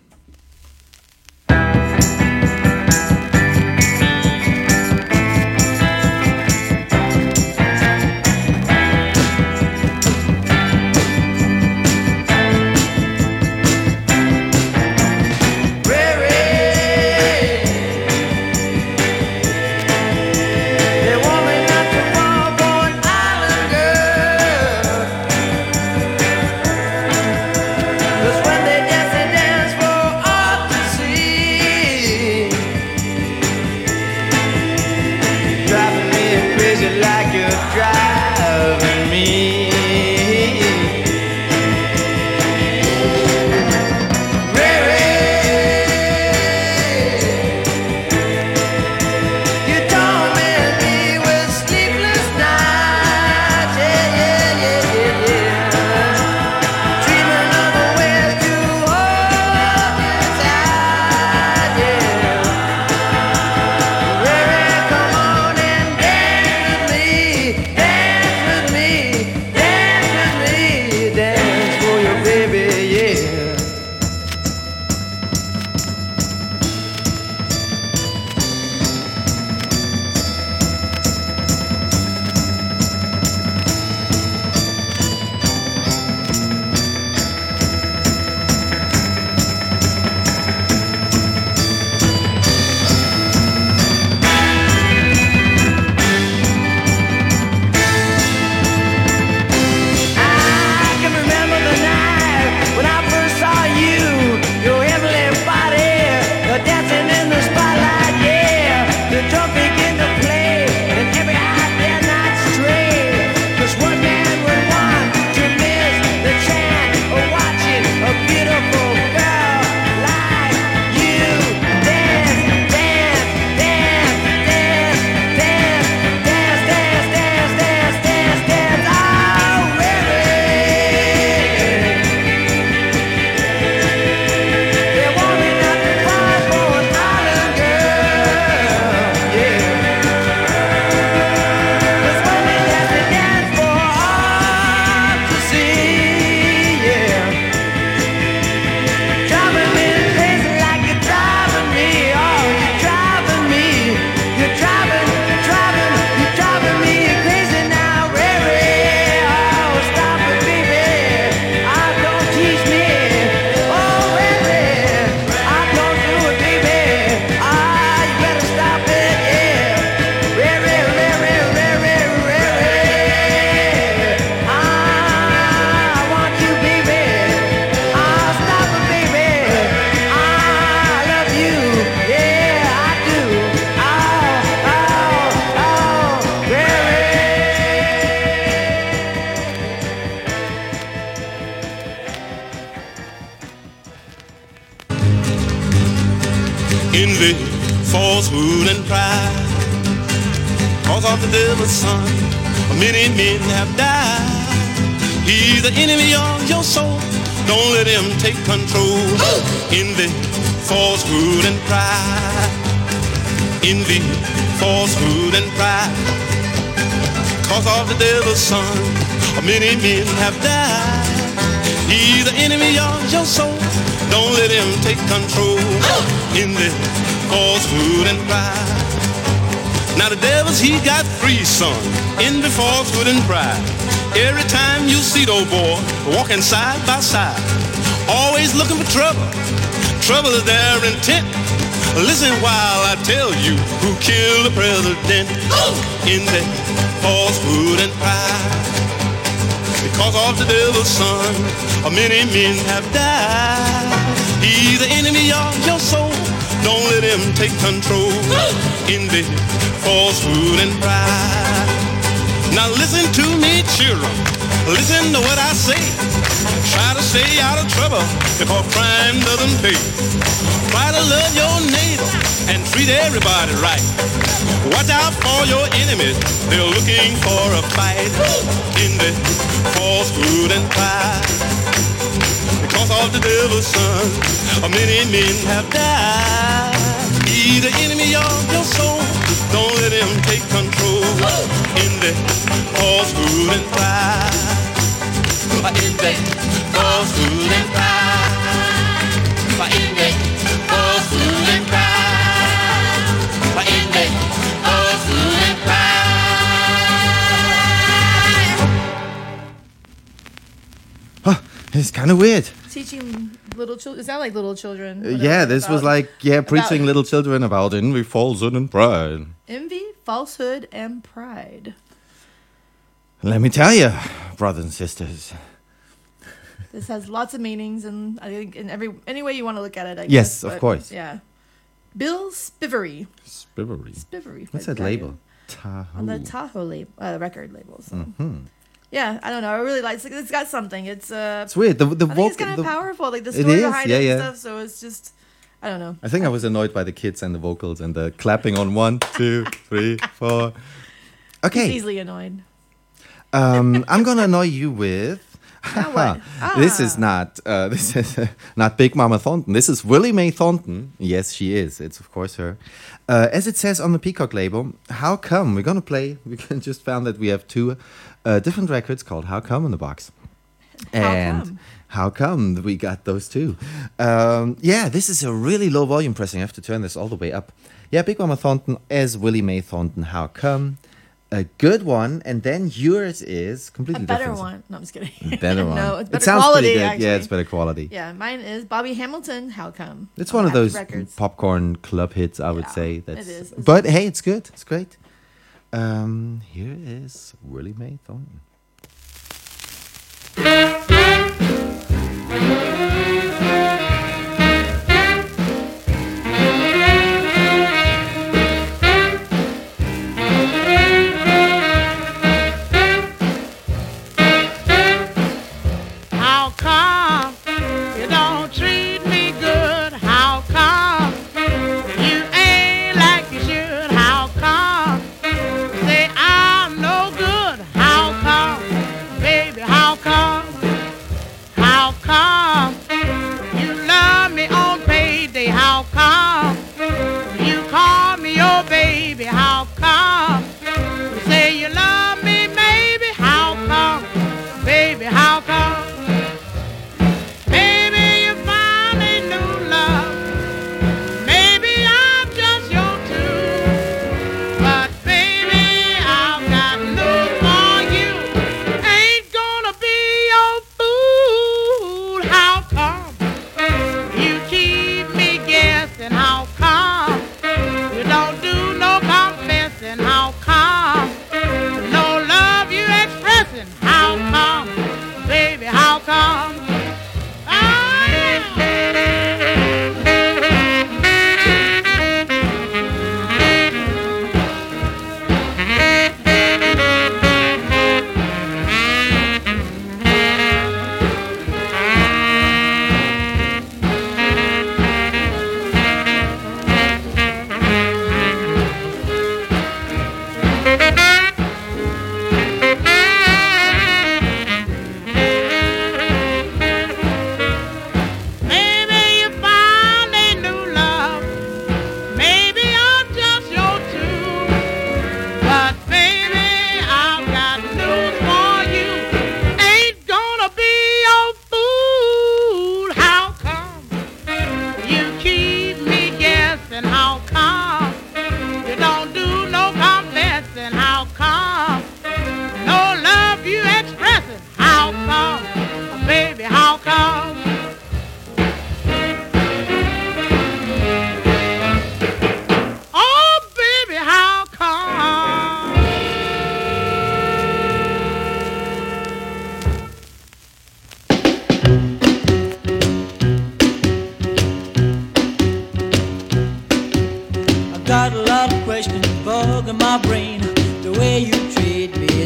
envy, falsehood, and pride. Cause of the devil's son, many men have died. He's the enemy of your soul. Don't let him take control. Envy, falsehood, and pride. Envy, falsehood, and pride. because of the devil's son. Many men have died. He's the enemy of your soul. Don't let him take control in the falsehood and pride. Now the devil's he got free, son, in the falsehood and pride. Every time you see those boys walking side by side, always looking for trouble. Trouble is their intent. Listen while I tell you who killed the president in the falsehood and pride. Because of the devil's son, many men have died. He's the enemy of your soul. Don't let him take control in the falsehood and pride. Now listen to me, children. Listen to what I say. Try to stay out of trouble because crime doesn't pay. Try to love your neighbor and treat everybody right. Watch out for your enemies. They're looking for a fight in the falsehood and pride. Because of the devil's son, many men have died. He's the enemy of your soul. Don't let him take control in the falsehood and pride. In the falsehood and pride. In the falsehood and pride. In the falsehood and pride. Huh, it's kind of weird. Teaching little children. Is that like little children? Uh, yeah, this was about- like, yeah, preaching about- little children about envy, falsehood, and pride. Envy, falsehood, and pride. Let me tell you, brothers and sisters. This has lots of meanings, and I think in every any way you want to look at it. I Yes, guess, of but, course. Yeah. Bill Spivery. Spivery. Spivery. What's that label? Tahoe. On the Tahoe lab- uh, record label. So. Mhm. Yeah, I don't know. I really like it. It's got something. It's uh. It's weird. The- the I think it's vocal- kind of the- powerful. Like the It story is, behind yeah, it and yeah. stuff. So it's just, I don't know. I think I was annoyed by the kids and the vocals and the clapping on one, two, three, four. He's Okay. easily annoyed. Um, I'm gonna annoy you with. what? This is not. Uh, this is uh, not Big Mama Thornton. This is Willie Mae Thornton. Yes, she is. It's of course her. Uh, as it says on the Peacock label, how come we're gonna play? We can just found that we have two uh, different records called "How Come" in the box. And come? how come we got those two? Um, yeah, this is a really low volume pressing. I have to turn this all the way up. Yeah, Big Mama Thornton as Willie Mae Thornton. How come? A good one, and then yours is A completely better different. one. No, I'm just kidding. Better one. no, it's better it sounds quality. pretty good. Actually. Yeah, it's better quality. Yeah, mine is Bobby Hamilton. How come? It's on one of Active those records. popcorn club hits, I would Yeah, say. it That's, is. But hey, it's good. It's great. Um, here is Willie Mae Thornton. How come you don't treat me good? How come you ain't like you should? How come say I'm no good? How come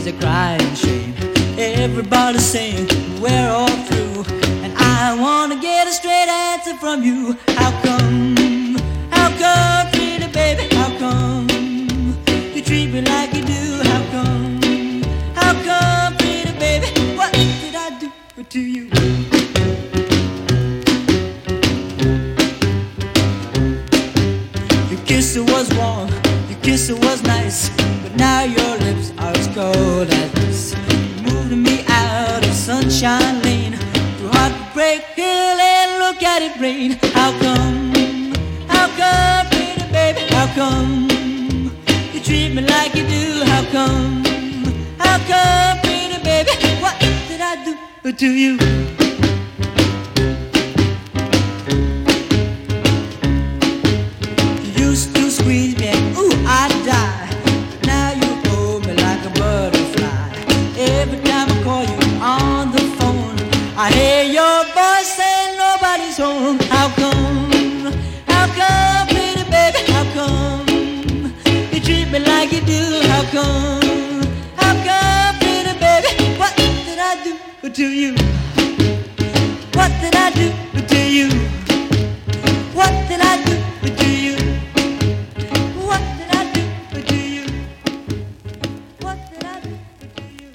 is a crying shame. Everybody's saying we're all through, and I wanna get a straight answer from you. How come? How come, pretty baby? How come you treat me like you do? How come? How come, pretty baby? What did I do to you? Your kiss was warm, your kiss was nice, but now your lips are as cold as ice. You moved me out of Sunshine Lane, through Heartbreak Hill, and look at it rain. How come? How come, pretty baby? How come you treat me like you do? How come? How come, pretty baby? What did I do to you? You used to squeeze me and ooh, I'd die. But now you hold me like a butterfly. Every time I call you on the phone, I hear your voice saying nobody's home. How come? How come, pretty baby? How come you treat me like you do? How come? How come, pretty baby? What did I do to you? What did I do to you? What did I do to you? What did I do to you? What did I do to you?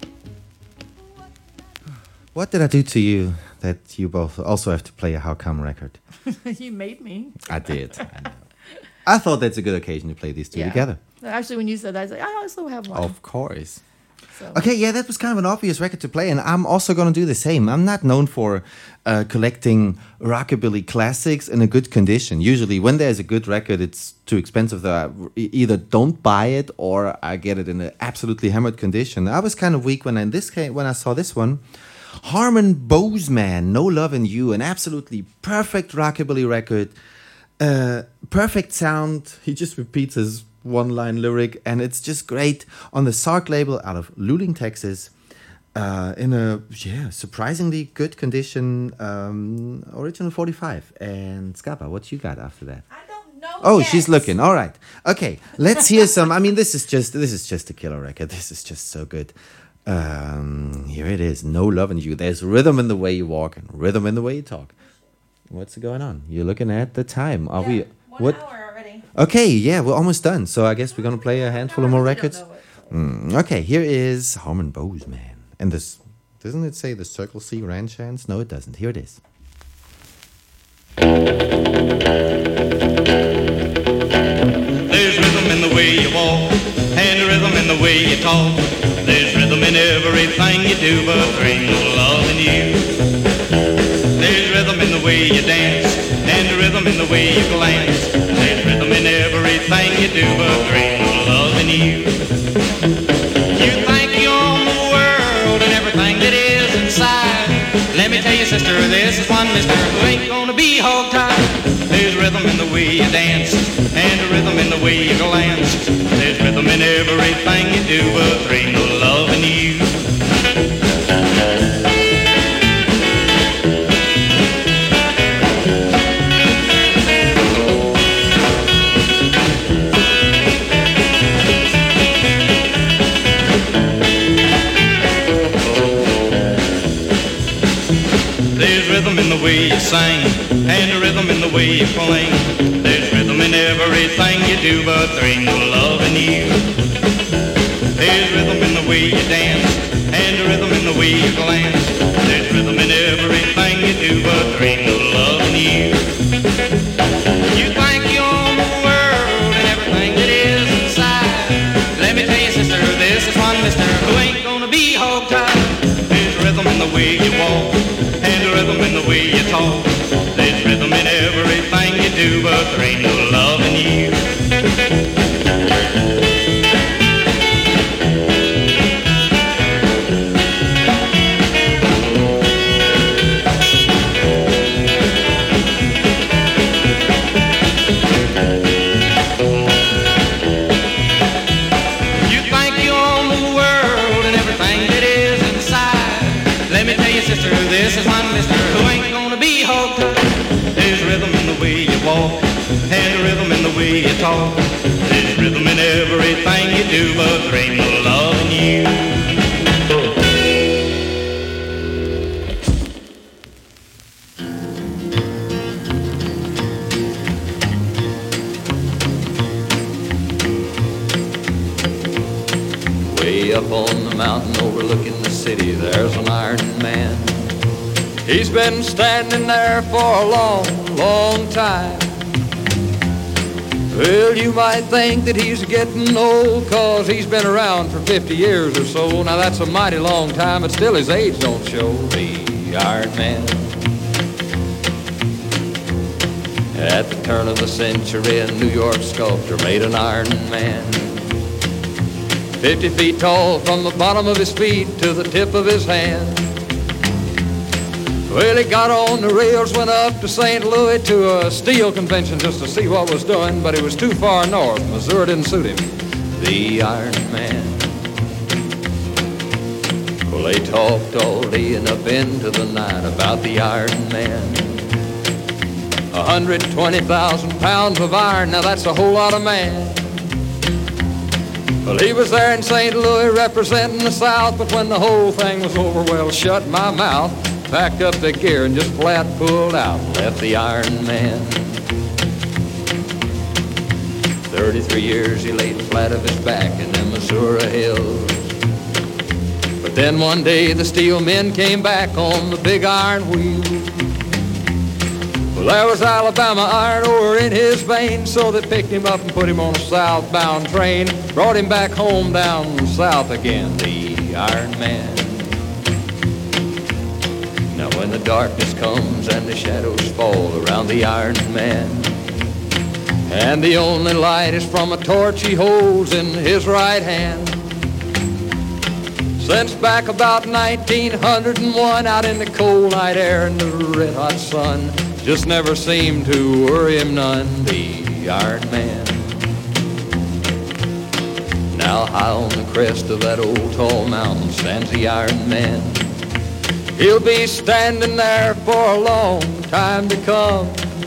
What did I do to you that you both also have to play a How Come record? You made me. I did. I know. I thought that's a good occasion to play these two Yeah. together. Actually, when you said that, I was like, I also have one. Of course. So. Okay, yeah, that was kind of an obvious record to play, and I'm also going to do the same. I'm not known for uh, collecting rockabilly classics in a good condition. Usually, when there's a good record, it's too expensive that I e- either don't buy it or I get it in an absolutely hammered condition. I was kind of weak when I, in this case, when I saw this one. Harmon Bozeman, No Lovin' You, an absolutely perfect rockabilly record. Uh, perfect sound. He just repeats his one-line lyric, and it's just great on the Sark label out of Luling, Texas, uh, in a yeah surprisingly good condition. Um, original forty-five. And Scapa, what you got after that? I don't know. Oh, yet. She's looking. All right. Okay, let's hear some. I mean, this is just this is just a killer record. This is just so good. Um, here it is. No Lovin' You. There's rhythm in the way you walk and rhythm in the way you talk. What's going on? You're looking at the time. Are we? One what? hour already. Okay, yeah, we're almost done. So I guess we're gonna play a handful of more records. Mm, okay, here is Harmon Bozeman, and this doesn't it say the Circle C Ranch Hands? No, it doesn't. Here it is. There's rhythm in the way you walk, and rhythm in the way you talk. There's rhythm in everything you do, but there ain't no love in you. There's rhythm in the way you dance, and rhythm in the way you glance. There's rhythm in everything you do, but there ain't no love in you. You think you own the world and everything that is inside. Let me tell you, sister, this is one mister who ain't gonna be hog-tied. There's rhythm in the way you dance, and rhythm in the way you glance. There's rhythm in everything you do, but there ain't no love in you. There's rhythm in the way you sing, and rhythm in the way you cling. There's rhythm in everything you do, but there ain't no love in you. There's rhythm in the way you dance, and rhythm in the way you glance. There's rhythm in everything you do, but there ain't no love in you. You think you own the world and everything that is inside. Let me tell you, sister, this is one mister who ain't gonna be hog-tied. There's rhythm in the way you walk, and rhythm in the way you talk. There's rhythm in everything you do, but there ain't no love in you. You think you own the world and everything that is inside. Let me tell you, sister, this is one mister who ain't gonna be hog-tied. There's rhythm in the way you walk, and rhythm in the way you talk. There's rhythm in everything you do, but there ain't no love in you. Way up on the mountain overlooking the city, there's an Iron Man. He's been standing there for a long, long time. Well, you might think that he's getting old, 'cause he's been around for fifty years or so. Now that's a mighty long time, but still his age don't show. The Iron Man. At the turn of the century, a New York sculptor made an Iron Man. Fifty feet tall from the bottom of his feet to the tip of his hand. Well, he got on the rails, went up to Saint Louis to a steel convention just to see what was doing, but he was too far north. Missouri didn't suit him. The Iron Man. Well, they talked all day and up into the night about the Iron Man. one hundred twenty thousand pounds of iron, now that's a whole lot of man. Well, he was there in Saint Louis representing the South, but when the whole thing was over, well, shut my mouth. Packed up the gear and just flat pulled out and left the Iron Man. Thirty-three years he laid flat of his back in the Missouri hills. But then one day the steel men came back on the big iron wheel. Well, there was Alabama iron ore in his veins, so they picked him up and put him on a southbound train, brought him back home down south again, the Iron Man. Now when the darkness comes and the shadows fall around the Iron Man, and the only light is from a torch he holds in his right hand. Since back about nineteen oh one, out in the cold night air and the red hot sun, just never seemed to worry him none, the Iron Man. Now high on the crest of that old tall mountain stands the Iron Man. He'll be standing there for a long time to come.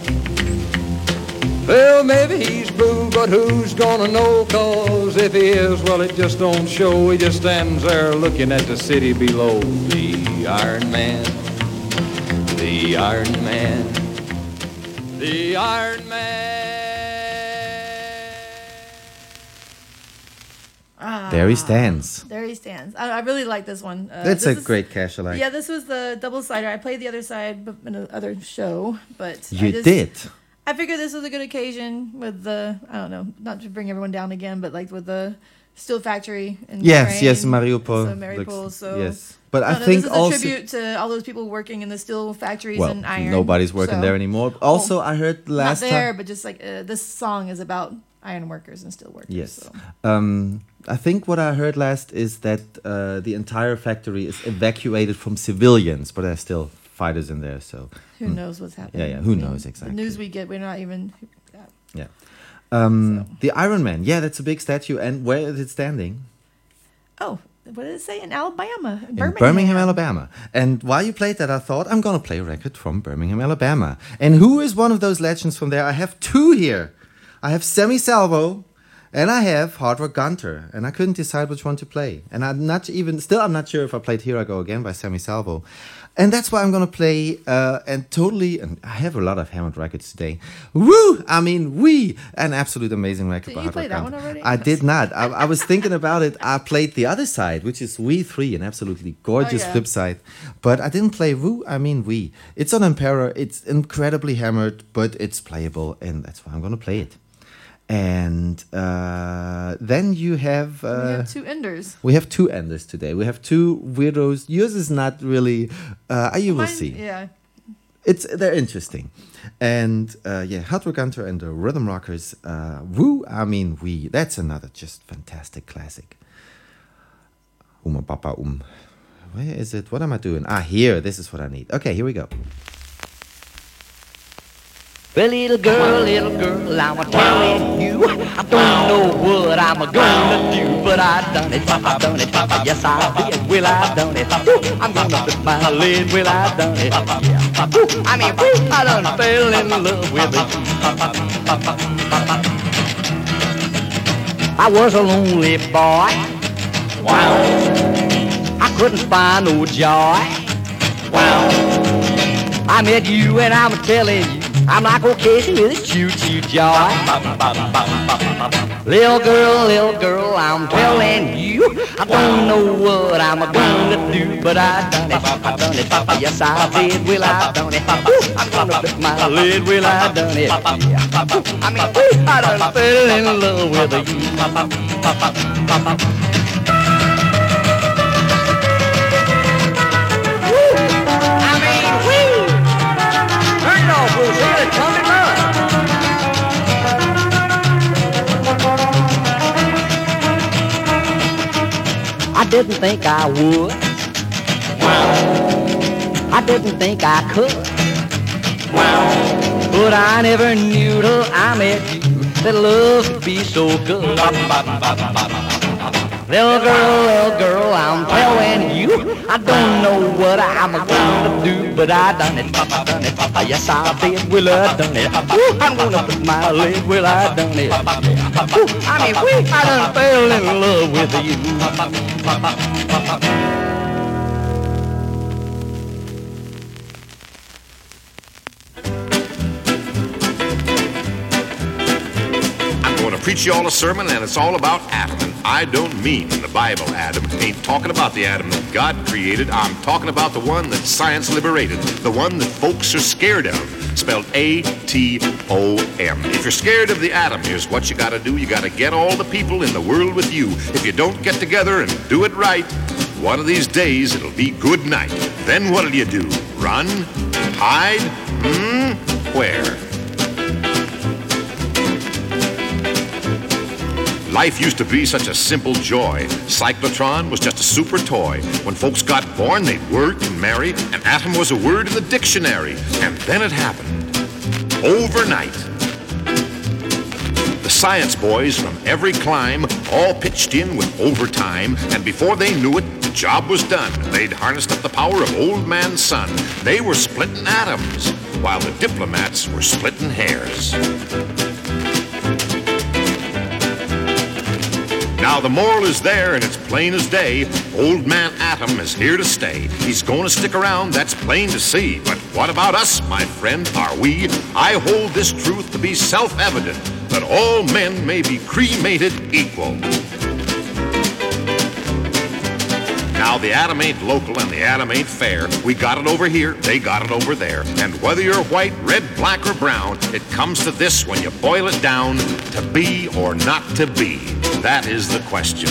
Well, maybe he's blue, but who's gonna know? 'Cause if he is, well, it just don't show. He just stands there looking at the city below, the Iron Man. The Iron Man. The Iron Man. Ah, There he stands. There he stands. I, I really like this one. Uh, That's this a is- great cache, I like. Yeah, this was the double sider. I played the other side b- in another show, but You I just, did. I figured this was a good occasion with the I don't know, not to bring everyone down again, but like with the steel factory in Yes, Ukraine. yes, Mariupol. So Mariupol. Looks- So yes. But I don't know, think this is also- a tribute to all those people working in the steel factories Well, and iron. nobody's working so- there anymore. Also, I heard last not there, time. but just like uh, this song is about iron workers and steel workers. Yes. So. Um, I think what I heard last is that uh, the entire factory is evacuated from civilians, but there's still fighters in there. So Who mm. knows what's happening? Yeah, yeah. Who I mean, knows exactly? The news we get, we're not even. Yeah. Um, The Iron Man. Yeah, that's a big statue. And where is it standing? Oh, what did it say? In Alabama, in In Birmingham. Birmingham, Alabama. And while you played that, I thought, I'm going to play a record from Birmingham, Alabama. And who is one of those legends from there? I have two here. I have Sammy Salvo and I have Hard Rock Gunter. And I couldn't decide which one to play. And I'm not even, still, I'm not sure if I played Here I Go Again by Sammy Salvo. And that's why I'm going to play, uh, and totally, and I have a lot of Hammond records today. Woo! I mean, we! An absolute amazing record Did by you Hard play Rock that Gunter. one already? I did not. I, I was thinking about it. I played the other side, which is We three, an absolutely gorgeous Oh, yeah. flip side. But I didn't play Woo, I mean We. It's on Emperor. It's incredibly hammered, but it's playable, and that's why I'm going to play it. And uh, then you have... Uh, we have two enders. we have two enders today. We have two weirdos. Yours is not really... Uh, you will Mine- see. Yeah. It's They're interesting. And uh, yeah, Hard Rock Gunter and the Rhythm Rockers. Uh, Woo, I mean We. That's another just fantastic classic. Uma Papa Um. Where is it? What am I doing? Ah, here. This is what I need. Okay, here we go. Well, little girl, little girl, I'm a telling you, I don't know what I'm a gonna do, but I done it, I done it, yes I did, well I done it, Woo, I'm gonna put my lid, well I done it, yeah, Woo, I mean, woo, I done fell in love with it. I was a lonely boy, wow, I couldn't find no joy, wow, I met you and I'm telling you, I'm like occasion with a choo-choo joy. Little girl, little girl, I'm telling you, I don't know what I'm gonna do, but I done it, I done it, Papa. Yes, I did. Well, I done it. Ooh, I'm gonna put my lid. Well, I done it. I mean, ooh, I done fell in love with you. I mean, whee! Turn it off, Bruce. Here it comes in love. I didn't think I would. I didn't think I could. But I never knew till I met you that love could be so good. Little girl, little girl, I'm telling you, I don't know what I'm gonna do, but I done it, Papa, done it, Papa. Yes, I did. Well, I done it. Ooh, I'm gonna put my leg. Well, I done it. Ooh, I mean, whee, I done fell in love with you. Preach you all a sermon, and it's all about Adam. And I don't mean in the Bible Adam. Ain't talking about the Adam that God created. I'm talking about the one that science liberated, the one that folks are scared of, spelled A T O M. If you're scared of the atom, here's what you gotta do. You gotta get all the people in the world with you. If you don't get together and do it right, one of these days it'll be good night. Then what'll you do? Run? Hide? Hmm? Where? Life used to be such a simple joy. Cyclotron was just a super toy. When folks got born, they'd work and marry. An atom was a word in the dictionary. And then it happened. Overnight. The science boys from every clime all pitched in with overtime. And before they knew it, the job was done. They'd harnessed up the power of old man sun. They were splitting atoms, while the diplomats were splitting hairs. Now the moral is there and it's plain as day. Old man Atom is here to stay. He's gonna stick around, that's plain to see. But what about us, my friend, are we? I hold this truth to be self-evident, that all men may be cremated equal. Now the atom ain't local and the atom ain't fair. We got it over here, they got it over there. And whether you're white, red, black, or brown, it comes to this when you boil it down, to be or not to be. That is the question.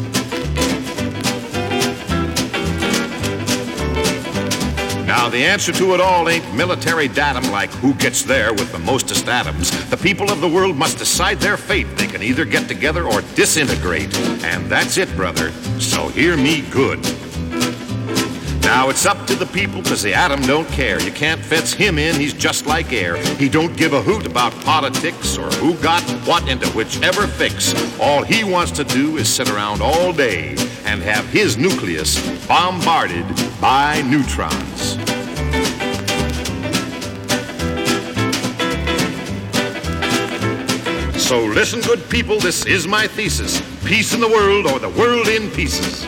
Now, the answer to it all ain't military datum like who gets there with the mostest atoms. The people of the world must decide their fate. They can either get together or disintegrate. And that's it, brother. So hear me good. Now, it's up to the people, because the atom don't care. You can't fence him in, he's just like air. He don't give a hoot about politics or who got what into whichever fix. All he wants to do is sit around all day and have his nucleus bombarded by neutrons. So listen, good people, this is my thesis. Peace in the world or the world in pieces.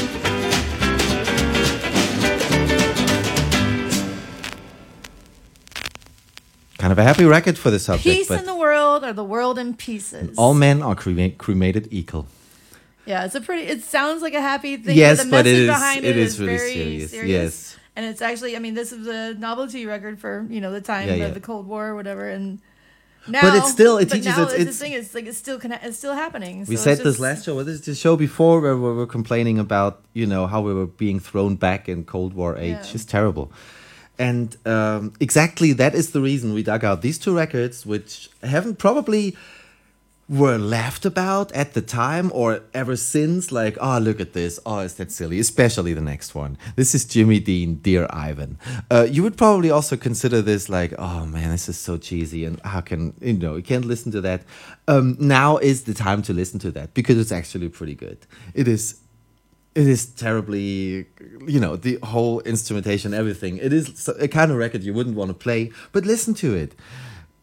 Kind of a happy record for the subject. Peace but in the world or the world in pieces. all men are crema- cremated equal. Yeah, it's a pretty. It sounds like a happy thing. Yes, but the but message it is- behind it it is is really very serious, serious. yes. And it's actually, I mean, this is a novelty record for you know the time Yeah, of yeah. the Cold War or whatever, and now. But it's still- it but teaches now us- it's, it's- the thing is like it's still connect, it's still happening. We so said it's this just- last show. What is the show before where we were complaining about, you know, how we were being thrown back in Cold War age? Yeah. It's terrible. And um, exactly that is the reason we dug out these two records, which haven't probably were laughed about at the time or ever since. Like, oh, look at this. Oh, is that silly? Especially the next one. This is Jimmy Dean, Dear Ivan. Uh, you would probably also consider this like, oh man, this is so cheesy. And how can, you know, you can't listen to that. Um, now is the time to listen to that because it's actually pretty good. It is. It is terribly, you know, the whole instrumentation, everything. It is a kind of record you wouldn't want to play, but listen to it.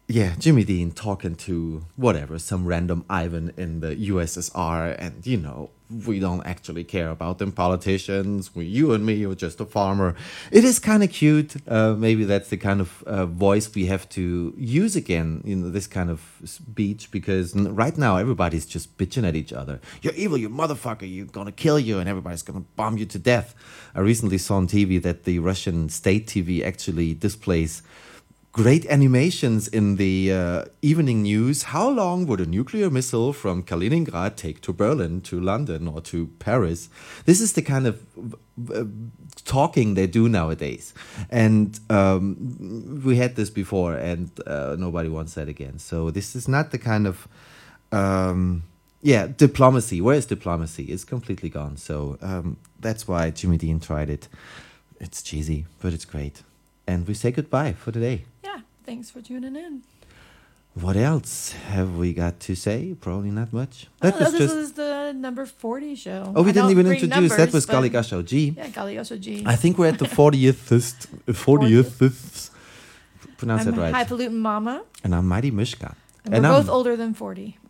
yeah, Jimmy Dean talking to whatever, some random Ivan in the U S S R, and you know, we don't actually care about them politicians. We, you and me, you're just a farmer. It is kind of cute. Uh, maybe that's the kind of uh, voice we have to use again in this kind of speech, because n- right now everybody's just bitching at each other. You're evil, you motherfucker, you're gonna kill you, and everybody's gonna bomb you to death. I recently saw on T V that the Russian state T V actually displays great animations in the uh, evening news. How long would a nuclear missile from Kaliningrad take to Berlin, to London, or to Paris? This is the kind of uh, talking they do nowadays. And um, we had this before, and uh, nobody wants that again. So this is not the kind of... Um, yeah, diplomacy. Where is diplomacy? It's completely gone. So um, that's why Jimmy Dean tried it. It's cheesy, but it's great. And we say goodbye for today. Yeah, thanks for tuning in. What else have we got to say? Probably not much. That That oh, was this just. was the number forty show. Oh, we I didn't don't even bring introduce. That numbers, was but- Gali Gasho G. Yeah, Gali Gasho G. I think we're at the fortieth. fortieth. Pronounce I'm that right. Highfalutin Mama. And I'm Mighty Mishka. And, And we're I'm- both older than forty.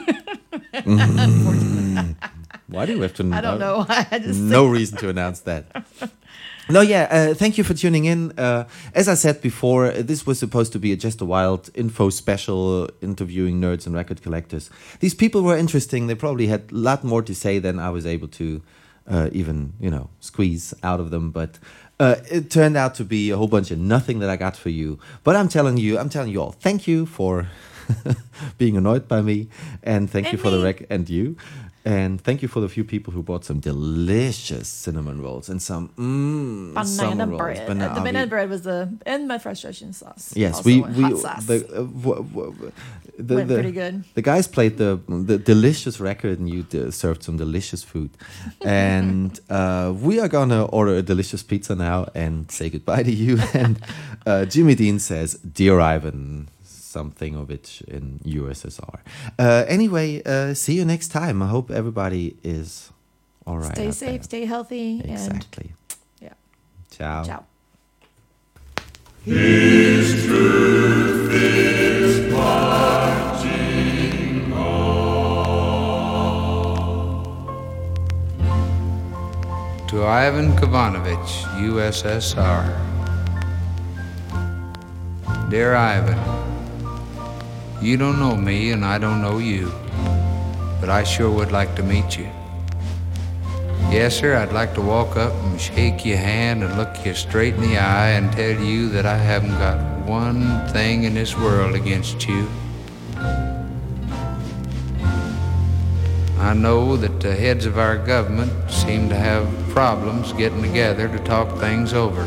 Mm. Why do we have to? I don't know. I just no reason to announce that. No, yeah. Uh, thank you for tuning in. Uh, as I said before, uh, this was supposed to be a Just a Wild info special, interviewing nerds and record collectors. These people were interesting. They probably had a lot more to say than I was able to uh, even, you know, squeeze out of them. But uh, it turned out to be a whole bunch of nothing that I got for you. But I'm telling you, I'm telling you all, thank you for being annoyed by me, and thank And you for the me. rec and you. And thank you for the few people who bought some delicious cinnamon rolls and some mm, banana summer rolls. bread. Banana- the banana we- bread was the and my frustration sauce. Yes, also we went we hot sauce. the, uh, w- w- the, Went the- pretty good. The guys played the the delicious record, and you uh, served some delicious food. And uh, we are gonna order a delicious pizza now and say goodbye to you. And uh, Jimmy Dean says, "Dear Ivan." Something of it in U S S R. Uh, anyway, uh, see you next time. I hope everybody is all right. Stay out safe, there. stay healthy, Exactly. and yeah. Ciao. Ciao. His truth is marching on. To Ivan Kavanovich, U S S R. Dear Ivan, you don't know me and I don't know you, but I sure would like to meet you. Yes, sir, I'd like to walk up and shake your hand and look you straight in the eye and tell you that I haven't got one thing in this world against you. I know that the heads of our government seem to have problems getting together to talk things over.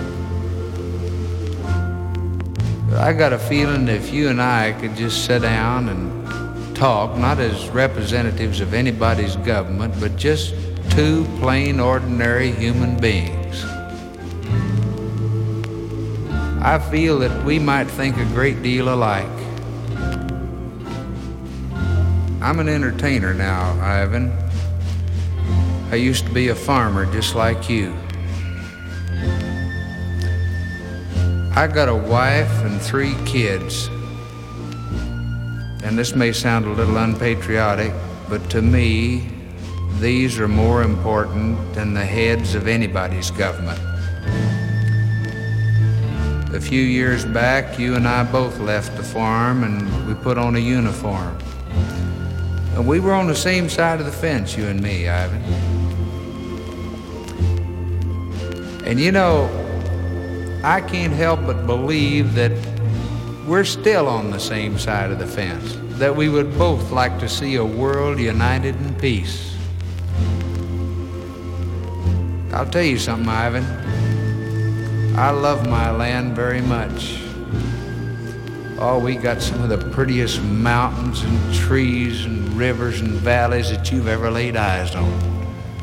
But I got a feeling that if you and I could just sit down and talk, not as representatives of anybody's government, but just two plain, ordinary human beings, I feel that we might think a great deal alike. I'm an entertainer now, Ivan. I used to be a farmer just like you. I got a wife and three kids. And this may sound a little unpatriotic, but to me, these are more important than the heads of anybody's government. A few years back, you and I both left the farm and we put on a uniform. And we were on the same side of the fence, you and me, Ivan. And you know, I can't help but believe that we're still on the same side of the fence, that we would both like to see a world united in peace. I'll tell you something, Ivan. I love my land very much. Oh, we got some of the prettiest mountains and trees and rivers and valleys that you've ever laid eyes on.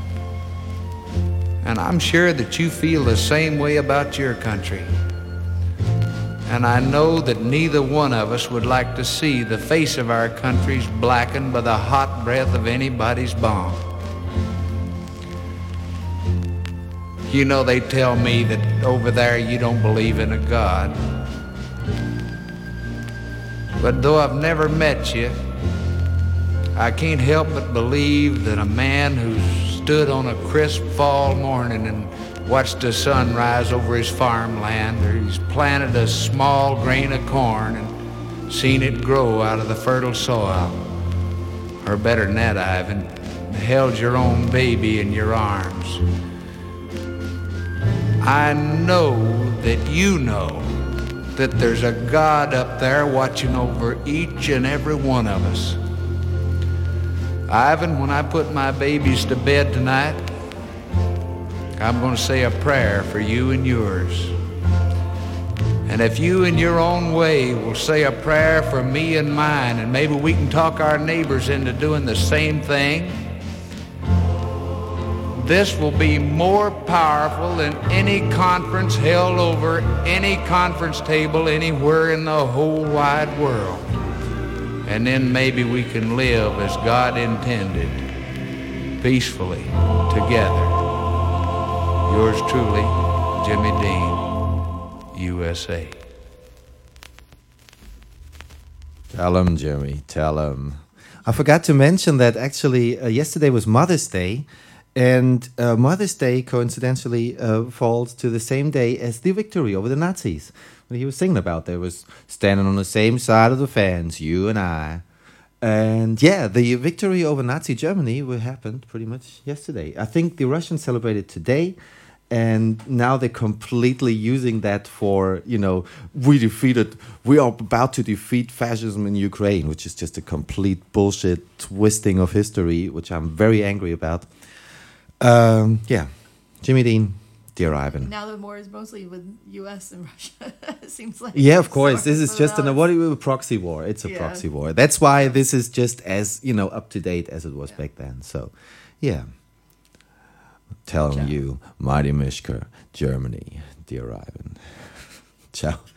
And I'm sure that you feel the same way about your country. And I know that neither one of us would like to see the face of our countries blackened by the hot breath of anybody's bomb. You know, they tell me that over there you don't believe in a God. But though I've never met you, I can't help but believe that a man who stood on a crisp fall morning and watched the sun rise over his farmland, or he's planted a small grain of corn and seen it grow out of the fertile soil, or better than that, Ivan, held your own baby in your arms. I know that you know that there's a God up there watching over each and every one of us. Ivan, when I put my babies to bed tonight, I'm going to say a prayer for you and yours. And if you in your own way will say a prayer for me and mine, and maybe we can talk our neighbors into doing the same thing, this will be more powerful than any conference held over any conference table anywhere in the whole wide world. And then maybe we can live as God intended, peacefully, together. Yours truly, Jimmy Dean, U S A. Tell him, Jimmy, tell him. I forgot to mention that actually uh, yesterday was Mother's Day, and uh, Mother's Day coincidentally uh, falls to the same day as the victory over the Nazis. What he was singing about, they was standing on the same side of the fence, you and I. And yeah, the victory over Nazi Germany happened pretty much yesterday. I think the Russians celebrated today, and now they're completely using that for, you know, we defeated, we are about to defeat fascism in Ukraine, which is just a complete bullshit twisting of history, which I'm very angry about. Um, yeah, Jimmy Dean, dear Ivan. Now the war is mostly with U S and Russia. It seems like. Yeah, of course. This is so just now an what a proxy war. It's a Yeah. proxy war. That's why this is just as, you know, up to date as it was back then. So, yeah. Telling you, Mighty Mishka, Germany, dear Ivan. Ciao.